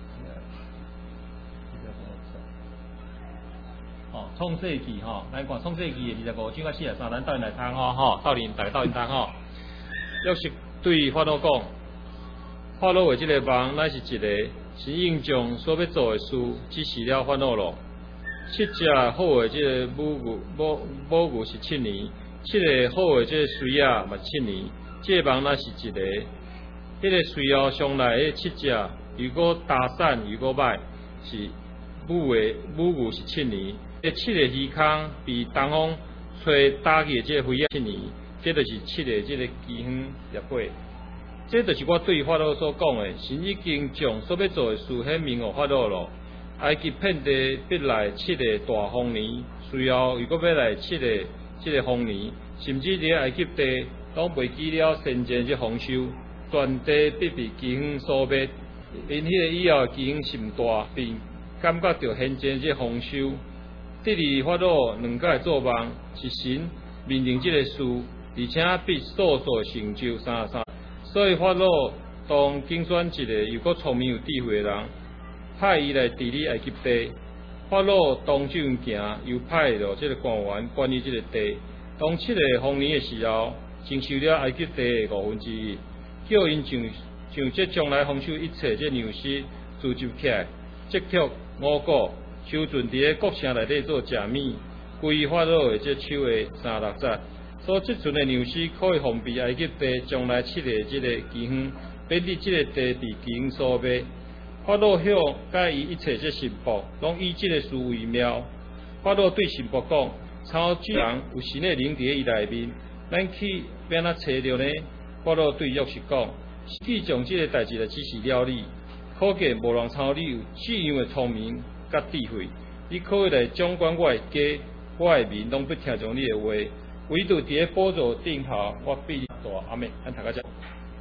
二十五节。哦，创世纪吼，咱看创世纪的二十五章到四十三，咱斗阵来听吼，吼，斗阵大家斗阵听吼。约瑟对法老讲，法老的这个梦乃是一个是应将所要做的事指示了法老咯。七只好的这个母牛，母母牛是七年。七个好的这个水啊，嘛七年，这个梦那是一个，迄、那个水后上来迄七只，如果打散，如果歹，是母的母牛是七年，这七个鱼空被东方吹打去的这个飞啊七年，这就是七个这个基亨业果。这就是我对法老所讲的，神已经将所要做的事显明予法老咯。埃及遍地必来七个大丰年，随后如果要来七个。这个丰年，甚至伫埃及地拢袂记了先前这丰收，全地必被饥荒所灭。因迄个以后饥荒甚大，并感觉到先前这丰收。第二法老两个做梦，是神命令这个事，而且必速速成就三三。所以法老当竞选一个又搁聪明有智慧的人，派伊来治理埃及地。法老当这行，又派了这个官员管理这个地。当七个丰年的时候，承受了埃及地的五分之一，叫因像像这将来丰收一切这粮食聚集起来，积蓄五谷，收存伫咧国城内底做食米。归法老的这手的三六节，所积存的粮食可以防备埃及地将来七个这个饥荒，免得这个地被饥荒所灭。法老向甲伊一切这神仆，拢以这个事为妙。法老对神仆讲：超巨人有神的灵伫伊内面，咱去要安怎找着呢？法老对约瑟讲：既将这个代志来指示了你，可见无人超你有这样的聪明甲智慧。你可以来掌管我的家，我的民拢不听从你的话，唯独伫咧宝座顶下，我必你大。阿妹，咱读到这。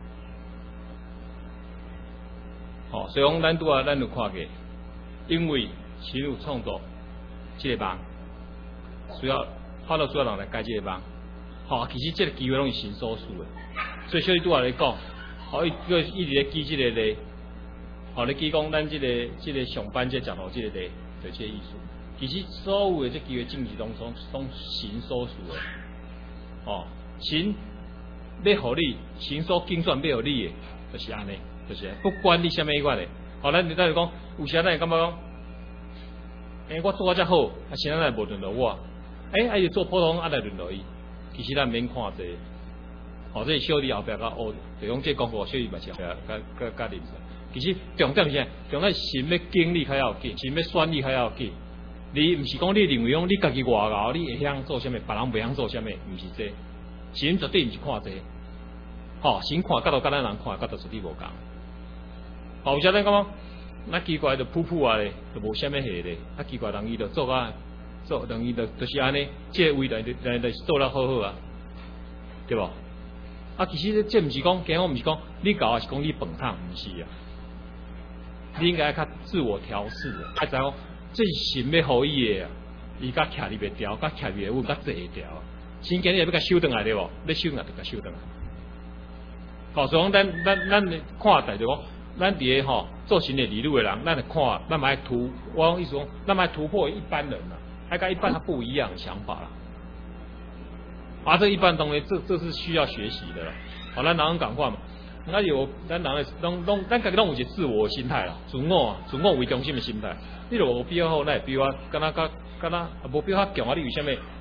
吼、哦，所以讲咱拄啊，咱就看过，因为神有创造这个梦，需要法老主要人来解这个梦。吼、哦，其实这个机会拢是神所赐的，所以小弟拄啊来讲，吼、哦，伊个一直咧记这个例，吼、哦，咧记讲咱这个这个上班这食头这个例，就这个意思。其实所有的这机会政治当中，拢神所赐的。哦，神要互你，神所竞选要互你的，就是安尼。就是不管你啥物款的，好，咱咱就讲，有时咱会感觉讲，诶、欸，我做啊遮好，啊，现在无轮到我，诶、欸，啊，伊做普通啊来轮到伊，其实咱免看这个，哦，这小弟后壁甲学，就讲这功课小弟嘛是后壁甲甲甲认识。其实重点是啥？重点是神要经历较要紧，神要选你较要紧。你毋是讲你认为讲你家己外敖，你会晓做啥物，别人袂晓做啥物，毋是这。神绝对毋是看这个，吼、哦，神看角度甲咱人看角度绝对无共。后者咱讲，那奇怪就噗噗啊咧，就无啥物下咧，啊奇怪人伊就做啊，做人伊就就是安尼，这个位来来来做得好好啊，对无？啊其实这毋是讲，今日我毋是讲你搞啊是讲你笨汤，毋是啊，你应该较自我调试的，啊知影这是神要互伊的啊，伊甲徛哩袂调，甲徛哩会较坐会调，神今日要甲收转来对无？要收来就甲收转来。好，所以讲咱咱咱看待就讲。咱伫个吼做神的理路的人，咱来看，咱嘛要突，我讲意思讲，咱嘛要突破一般人啦，还跟一般他不一样的想法啦。啊，这一般东西，这这是需要学习的啦。好，咱人讲话嘛，那有咱人的拢拢，咱家己拢有一个自我心态啦，自我啊，自我为中心的心态。你若无比较好，那会比我敢若甲敢若无比较强啊？你为虾米？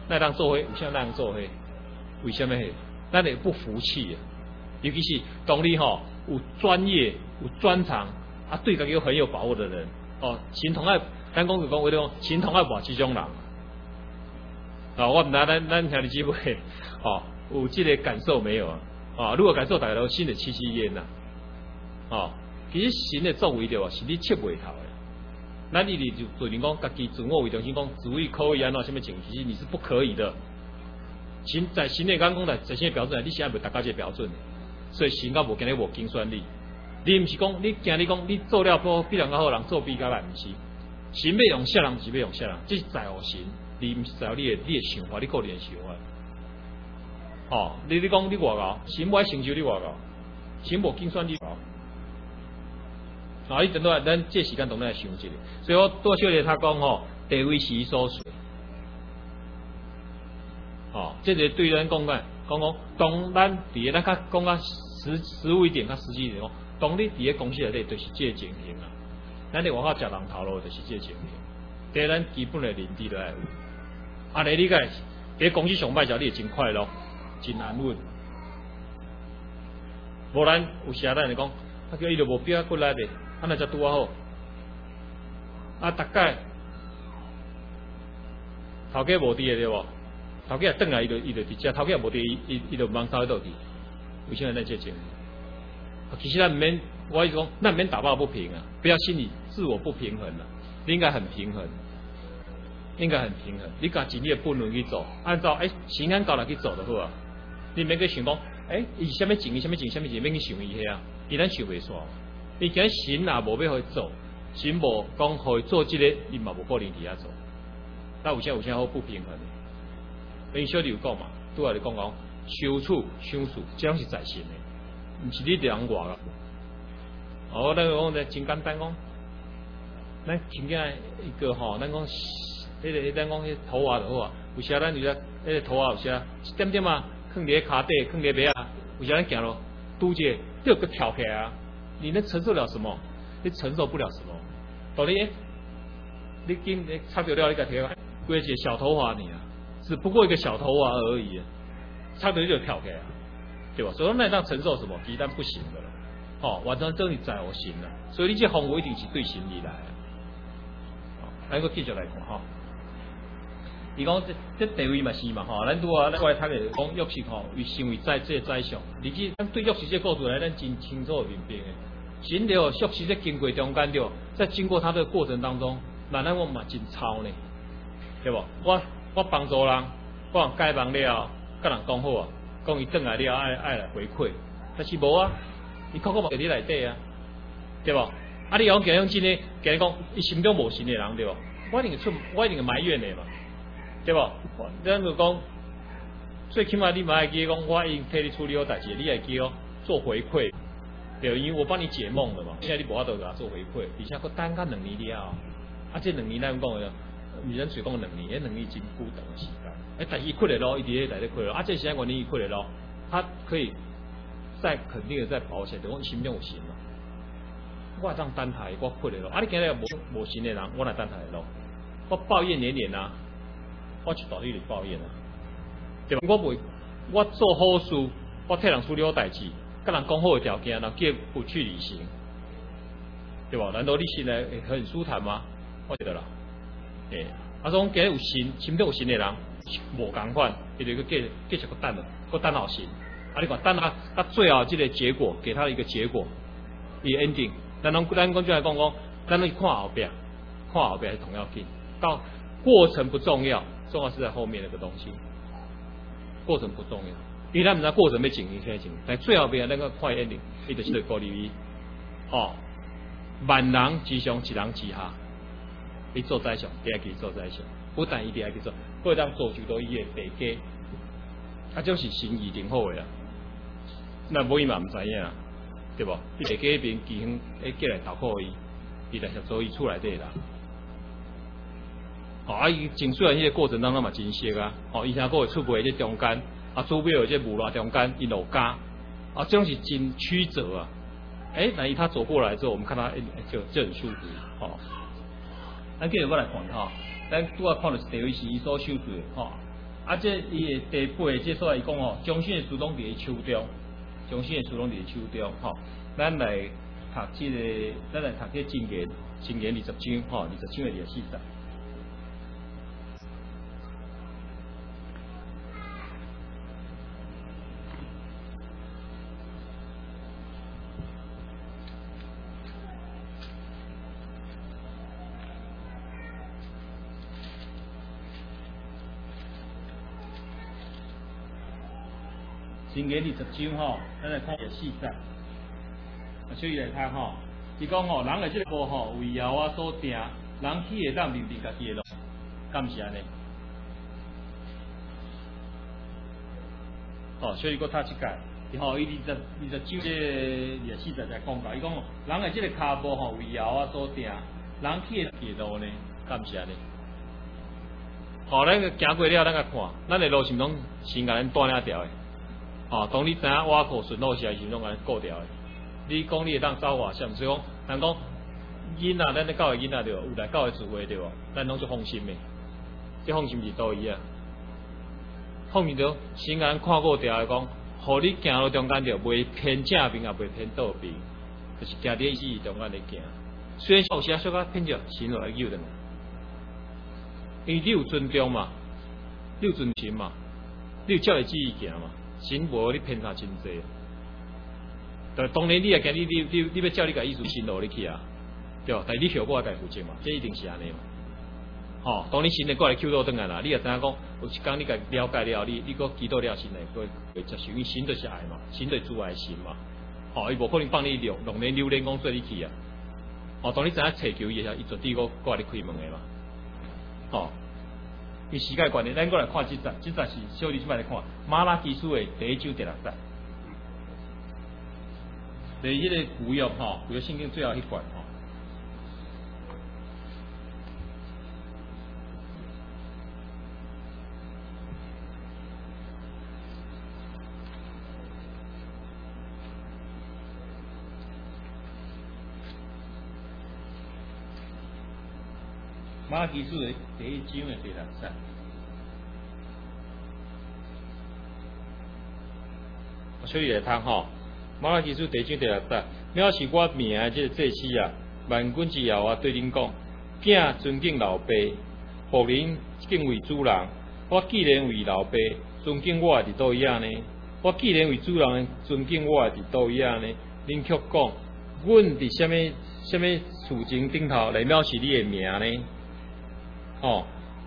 那当做伙，有啥那样做伙？为什么嘿？咱会不服气啊！尤其是当你吼有专业、有专长啊，对家己又很有把握的人哦，心痛爱，咱讲就讲为了讲心痛爱博这种人啊，我唔知咱咱兄弟姊妹哦，有这个感受没有啊？啊，如果感受大家都心里戚戚焉呐，哦，其实神的作为对吧，是你切袂透的。咱一直就做人讲，家己自我为中心，讲自以可以安怎什么情，其实你是不可以的。神在神的眼光在在神的标准，你是还袂达到这个标准的，所以神甲无今日无精选你。你毋是讲你今日讲你做了不比人较好，人做比较歹，毋是。神要用啥人，毋是要用啥人，这是在乎神，你毋是在乎你的你的想法，你个人的想法。哦，你你讲你外高，神无爱成就你外高，神无精选你高。啊！伊等到咱这时间当然来想一下，所以我多少年他讲吼，地位是伊所属。哦，这个对咱讲个，讲讲当咱伫个咱较讲较实实务一点、较实际一点讲，当你伫个公司内底，就是这个情形啊。咱伫外口食人头路，就是这个情形。第咱基本的认知都要有。啊，你理解？伫公司上班时候，你会真快乐、真安稳。无咱有时啊，咱来讲，啊叫伊就无必要过来的。安尼才拄啊好，啊，大概头家无伫个对无？头家转来，伊就伊就伫遮，头家无伫，伊伊伊就忙走去倒去。为什么咱这种？其实咱唔免，我意思讲，咱唔免打抱不平啊，不要心里自我不平衡啊，你应该很平衡，应该很平衡。你家尽力本轮去走，按照诶时间到来去走就好啊。你免去想讲，诶，伊什么情，伊什么情，什么情，免去想伊遐啊，伊咱想袂煞。你今日神也无要去做，神无讲去做这个，你嘛无可能伫遐做。那有啥有啥好不平衡？因小弟有讲嘛，拄仔你讲讲，相处相处，这样是在神的，毋是你人外个。哦，咱讲咧真简单讲，咱听见一个吼，咱讲，迄个咱讲迄头发就好啊，有时咱就咧，迄个头发有时一点点啊，放伫骹底，放伫尾啊，有时咱行路拄一个，就个跳起来啊。你能承受了什么？你承受不了什么？道理，你今你插掉了，你个贴，规个小头发你啊，只不过一个小头发而已，插掉就跳起来，对吧？所以那当承受什么？鸡蛋不行的了，哦，完全这你在我行了，所以你这防护一定是对心理来的。好，来个继续来看哈。伊讲这这地位嘛是嘛吼，咱拄啊，咱过来读的讲约瑟吼，为成为在这宰相，而且咱对约瑟这个故事来，咱真清楚明白的。神对哦，约瑟在经过中间对，在经过他的过程当中，那咱我嘛真操呢，对不？我我帮助人，我人解梦了，甲人讲好啊，讲伊转来了爱爱来回馈，但是无啊，伊靠靠嘛在你内底啊，对不？啊，你讲今日真诶，今日讲伊心中无神的人对不？我一定会出，我一定会埋怨的嘛。对不？咱就讲，最起码你嘛会记讲，我已经替你处理好代志，你会记哦做回馈，对，因为我帮你解梦了嘛。现在你无法度甲做回馈，而且佫等甲两年了，啊，这两年咱讲的，毋是咱随讲两年，迄两年真久长时间。哎，但伊困了咯，伊伫咧内底困了，啊，这时间原因伊困了咯，他可以再肯定的再保险，对我心中有神嘛。我当等待，我困了咯，啊，你今日无无神的人，我来等待咯，我抱怨连连啊。我去道理里抱怨啊，对吧？我袂，我做好事，我替人处理好代志，甲人讲好的条件，然后叫不去履行，对吧？难道你心里会很舒坦吗？我觉得啦，诶，啊，说今日有心，心中有心的人，无共款，伊就继继续个等了，个等好心。啊，你看等他，他最后这个结果，给他一个结果，伊 ending。咱拢咱讲就来讲讲，咱去看后边，看后边是同样紧，到过程不重要。重要是在后面那个东西，过程不重要，因为咱毋知过程要经营啥情，但最后边那个快 ending， 伊就是在鼓励伊，哦，万人之上，一人之下，伊做宰相，第二期做宰相，不但伊第二期做，会当造就到伊的地基，啊，这是神预定好的啦，那无伊嘛毋知影啦，对不？伊地基迄边基亨诶，过来投靠伊，伊来协助伊厝内底啦。哦，啊，伊整出来迄个过程当中嘛真熟啊！哦，以前佫会出卖这中间，啊，主标有这无赖中间，伊落家，啊，这种是真曲折啊！哎、欸，那伊他走过来之后，我们看他，哎、欸，就就很舒服，哦。咱继续我来看哈，咱拄仔看的是地位是伊所受罪，吼、哦，啊， 啊，这伊的第八个这所伊讲吼，中心的树拢伫咧手中，中心的树拢伫咧手中吼。咱来读这个，咱来读这个箴言，箴言二十章吼，二十章的二十四节。箴言二十章吼，咱来看二十四节。啊，小伊来看吼，伊讲吼，人的这个步吼，为耶和华所定，人起会当面面家己的路，敢毋是安尼？哦，所以佫读一届，吼，伊二十二十章这二十四节才讲到，伊讲吼，人的这个骹步吼，为耶和华所定，人起会的路呢，敢毋是安尼？吼，咱行过了，咱甲看，咱的路是毋拢先甲咱断了条的。哦，当你知影挖口顺路时，是拢安尼顾掉的。你讲你会当走外向，所以讲，人讲囡仔，咱咧教的囡仔对无？有来教的智慧对无？咱拢做放心的。这放心是倒伊啊？放心着先甲咱看顾掉的讲，互你行路中间着袂偏正边，也袂偏倒边，就是行伫意思中间咧行。虽然有时啊，小可偏着，先落来救人。因为你有尊重嘛，你有尊心嘛，你有照伊旨意行嘛。神无你偏差真济，但当然你也惊你你你你要照你个意思神落你去啊，对吧？但是你效果要家负责嘛，这一定是安尼嘛。吼、哦，当你神的过来 Q 到转来啦，你也知影讲，有一天你家了解了，你你个祈祷了神来会会接受，因为神就是爱嘛，神对主爱神嘛。吼、哦，伊无可能放你两两年榴莲讲做你去啊。吼、哦，当你知影祈求伊下，伊绝对个过来开门的嘛。吼、哦。伊时间关系，咱过来看这节，这节是小弟即摆来看马拉基书的第一章第六节，第一个古约吼，古约圣经最后一卷吼。马拉基书的第一章的第六节，我小弟来读吼。马拉基书第一章第六节，藐视我名的这个祭司啊，万军之耶和华对恁讲：囝尊敬老爸，仆人敬畏主人。我既然为老爸尊敬我，伫倒位啊呢？我既然为主人尊敬我，伫倒位啊呢？恁却讲，阮伫什么什么事情顶头来藐视你的名呢？哦，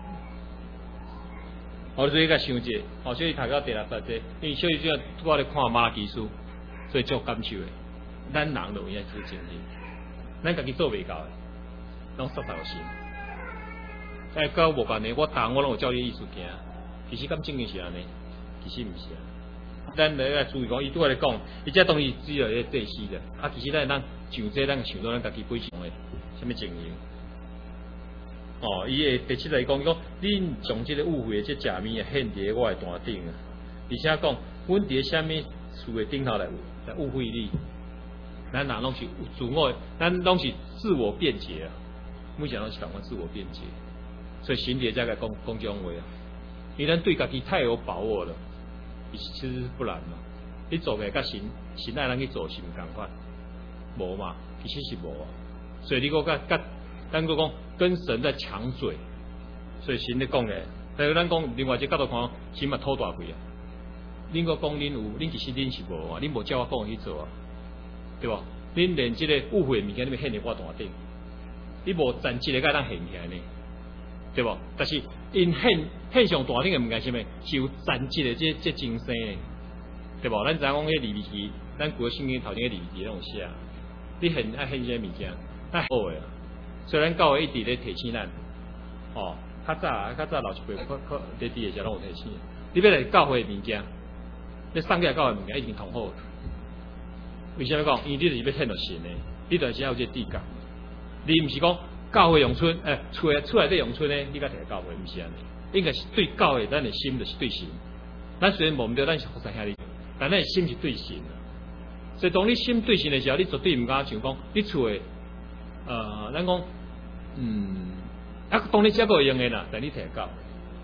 我所以甲想者，哦，所以读到第六节这，因为所以就我咧看马拉基书，所以足感受的。咱人就有影做情形，咱家己做袂到的，拢失掉心。哎，甲无关系，我当我拢有照你意思行，其实敢正经是安尼，其实毋是啊。咱来注意讲，伊拄仔咧讲，伊这东西只有咧祭司的，啊，其实咱咱像这咱想到咱家己本身的什么情形。哦，伊的第七来讲，伊讲恁将即个误会的即假面献伫我的单顶啊，而且讲，阮伫咧啥物事的顶头来来误会你，咱人拢是自我，咱拢是自我辩解啊，每项拢是讲我自我辩解，所以神伫遮个讲讲这种话啊，因为咱对家己太有把握了，其实不然嘛，你做个甲神神爱咱去做是毋共款，无嘛，其实是无啊，所以你讲甲甲。咱个讲跟神在抢嘴，所以神咧讲咧，但是咱讲另外一个角度看，神嘛偷大鬼啊！恁个讲恁有，恁其实恁是无啊，恁无照我讲去做啊，对吧？恁连即个误会物件，你咪献伫我单顶，你无站一个甲咱献起来呢，对不？但是因献献上单顶的物件是咩？是有站一个这这精神的，对不？咱知影讲迄利未记，咱古圣经头前迄利未记拢有写，你献爱献这物件，那好诶。虽然教会一直咧提醒咱，哦，较早啊，较早老一辈，可可在伫诶时拢有提醒。你要来教会诶物件，你送起来教会物件一定同好。为啥物讲？因为你就是要献到神诶，你就是要有这地格。你毋是讲教会用村，诶、欸，厝诶厝内底用村咧，你甲摕来教会，毋是安尼。应该是对教会，咱诶心就是对神。咱虽然无毋对，咱是福山兄弟，但咱诶心是对神。所以当你心对神诶时候，你绝对毋敢想讲你厝诶。呃，咱讲，嗯，啊，当然这个会用的啦，但你摕到，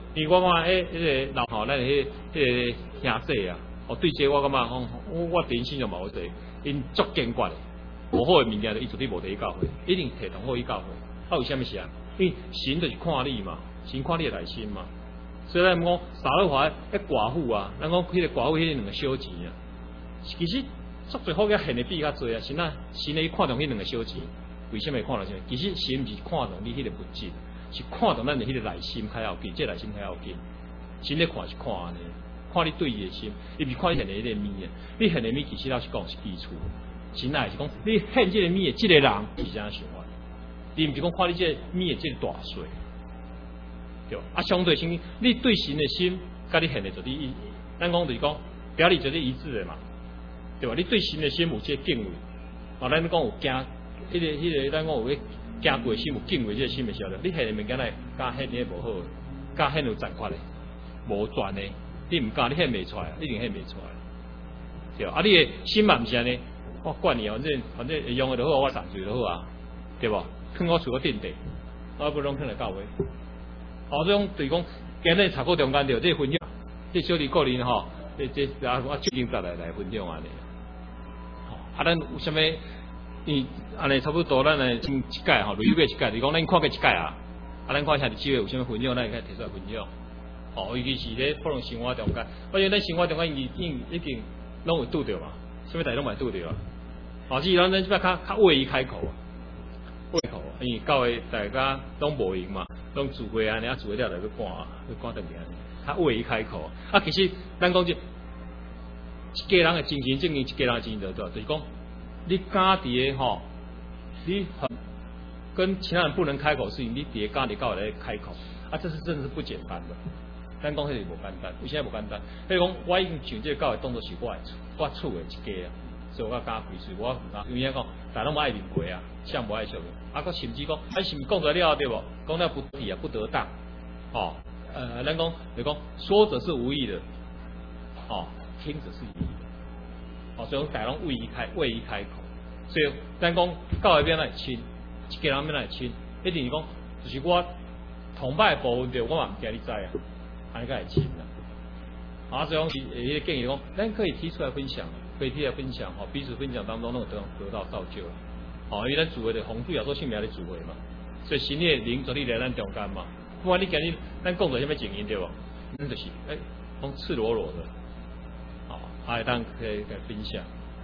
因为我看诶，迄、那个老吼，咱迄迄个兄弟啊，哦，对这我感觉讲，我我人生上嘛有侪，因足坚决的，无好的物件就伊绝对无伫教会，一定摕同好去教会。啊，为虾米是啊？因为神就是看你嘛，神看你的内心嘛。所以咱讲撒勒华迄寡妇啊，咱讲迄个寡妇迄两个小钱啊，其实足最好个现的比较多啊，神啊，神咧看重迄两个小钱，为什么会看重什么？其实神毋是看重你迄个物质，是看重咱的迄个内心较要紧，这个、内心较要紧。神咧看是看安尼，看你对伊的心，伊毋是看你现的迄个面啊。你现的面其实老实讲是基础，神啊是讲你现这个面的这个人是怎样想法，你毋是讲看你这个面的这个大小。对，啊，相对性，你对神的心，甲你现的绝对一，咱讲就是讲表里绝对一致的嘛，对吧？你对神的心有这敬畏，啊，咱讲有惊，迄、那个迄、那个，咱讲有迄惊过心，有敬畏这个心的时候，你现的物件来甲现的无好，甲现有残缺的，无全的，你毋敢，你现袂出来，一定现袂出来，对吧？啊，你的心嘛毋是安尼，我管你，反正反正会用的就好，我散水就好啊，对吧？囥我厝个顶地，我不拢囥来教会。哦，这种就是讲，今日查过中间着，这分享，这小弟个人吼，这这啊，我最近再来来分享安尼。啊，咱有啥物？因安尼差不多，咱来先一届吼，累过一届，就是讲咱看过一届啊。啊，咱看下机会有啥物分享，咱会甲提出来分享。哦，尤其是咧普通生活中间，我觉得咱生活中间已经已经拢会拄着嘛，啥物代拢会拄着啊。哦，只是咱咱即摆较较畏于开口啊。胃口，因为教会大家拢无闲嘛，拢聚会安尼啊，聚会了就去赶，去赶倒去安尼，较畏于开口。啊，其实咱讲就一家人的精神证明，一家人的精神对吧？就是讲你家己的吼，你很跟其他人不能开口的事情，你伫个家己教会来开口，啊，这是真的是不简单的。咱讲迄个无简单，为啥无简单？所以讲我已经像这个教会当作是我的我厝的一家啊。所以我加开嘴，我唔讲，因为讲，大家拢无爱面皮啊，像无爱笑的，啊，佮甚至讲，啊，是毋讲得了对无？讲了不体啊，不得当，哦，呃，咱讲，就讲，说者是无意的，哦，听者是有意的，哦，所以讲大家拢畏于开，畏于开口，所以咱讲教会边来亲，一家人边来亲，一定是讲，就是我崇拜的部分对，我嘛唔惊你知啊，安尼才会亲啊，啊，所以讲，迄个建议讲，咱可以提出来分享。可以提来分享，吼，彼此分享当中，那种得得到造就，吼，因为咱主会的洪主要做性命的主会嘛，所以神的灵在你来咱中间嘛，不管你今日咱讲做什么情形对不？那就是哎，讲赤裸裸的，好，还当可以来分享。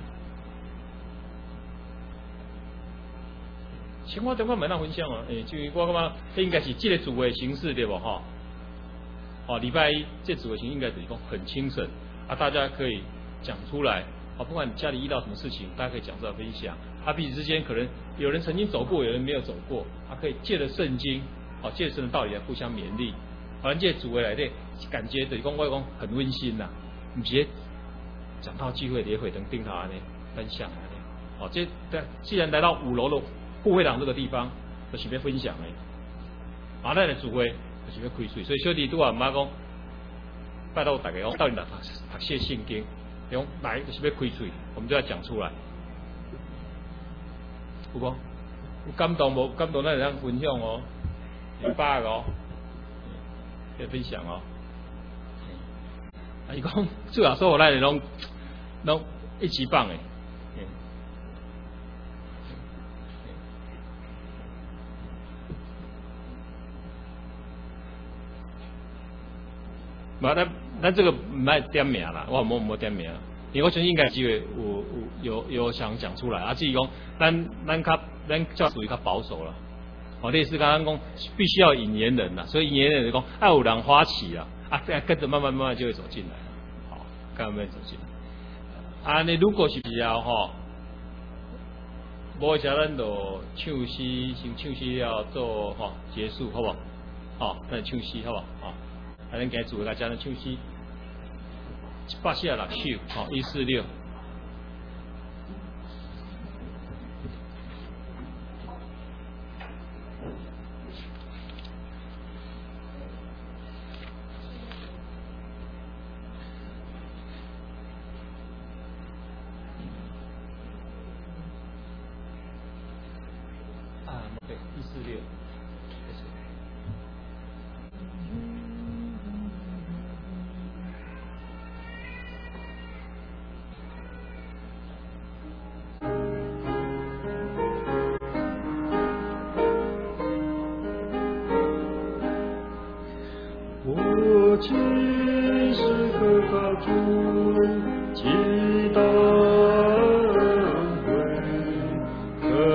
生活中间蛮难分享啊，诶、欸，就我感觉这应该是这个主会形式对不？哈，哦，礼拜一这主会形应该就是讲很清晨啊，大家可以讲出来。啊，不管你家里遇到什么事情，大家可以讲出来分享。啊，彼此之间可能有人曾经走过，有人没有走过，啊，可以借着圣经，啊，借着神的道理来互相勉励。好像这主位来的感觉就是讲我讲很温馨呐，唔是讲到聚会也会等定他安尼分享安尼。哦，这既然来到五楼的护会堂这个地方，就是要分享的。啊，咱的主会就是要开水，所以小弟拄啊，唔妈讲拜到大家讲到底来读读写圣经。用来就是要开嘴，我们就要讲出来，有无？有感动无？感动咱来分享哦，有百个哦，要分享哦。啊，伊讲最后所有咱的拢拢一级棒诶。嘛，咱咱这个唔爱点名啦，我冇冇点名，因为我相信应该机会有有有有想讲出来，啊，至于讲咱咱较咱较属于较保守啦，哦，类似刚刚讲必须要引言人啦，所以引言人就讲爱有人发起啦，啊，跟着慢慢慢慢就会走进来，好，慢慢走进来，啊，你如果是比较吼，无啥咱就唱诗，先唱诗了做吼结束，好不好？好，咱唱诗好不好？好。啊，咱今日做个家咱唱诗，一百四十六首，好，一四六。啊，对，一四六。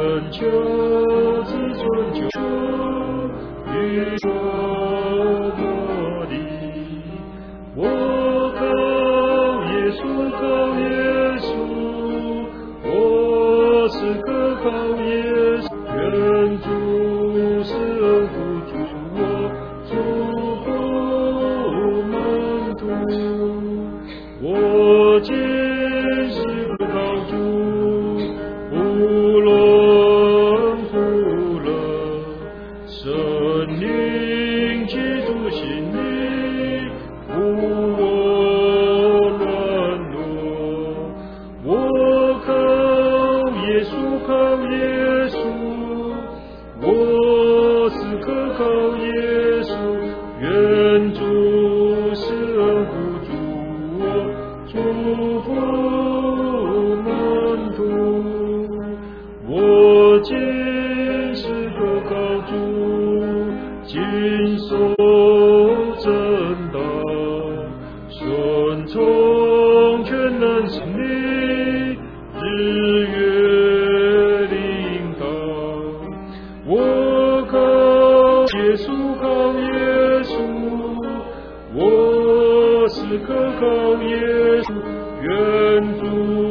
求自尊求与说魔力，我靠耶稣，靠耶稣，我是可靠耶稣，愿主施恩福助我，祝福门徒，我今是可靠主，无论苦乐，神灵居住心里，不我软弱，我靠耶稣，靠耶稣，我是可靠耶稣，愿主施恩福助我，祝福门徒，我今是可靠主，谨守正道，顺从全能神力，日月领导，我靠耶稣，靠耶稣，我是可靠耶稣，愿主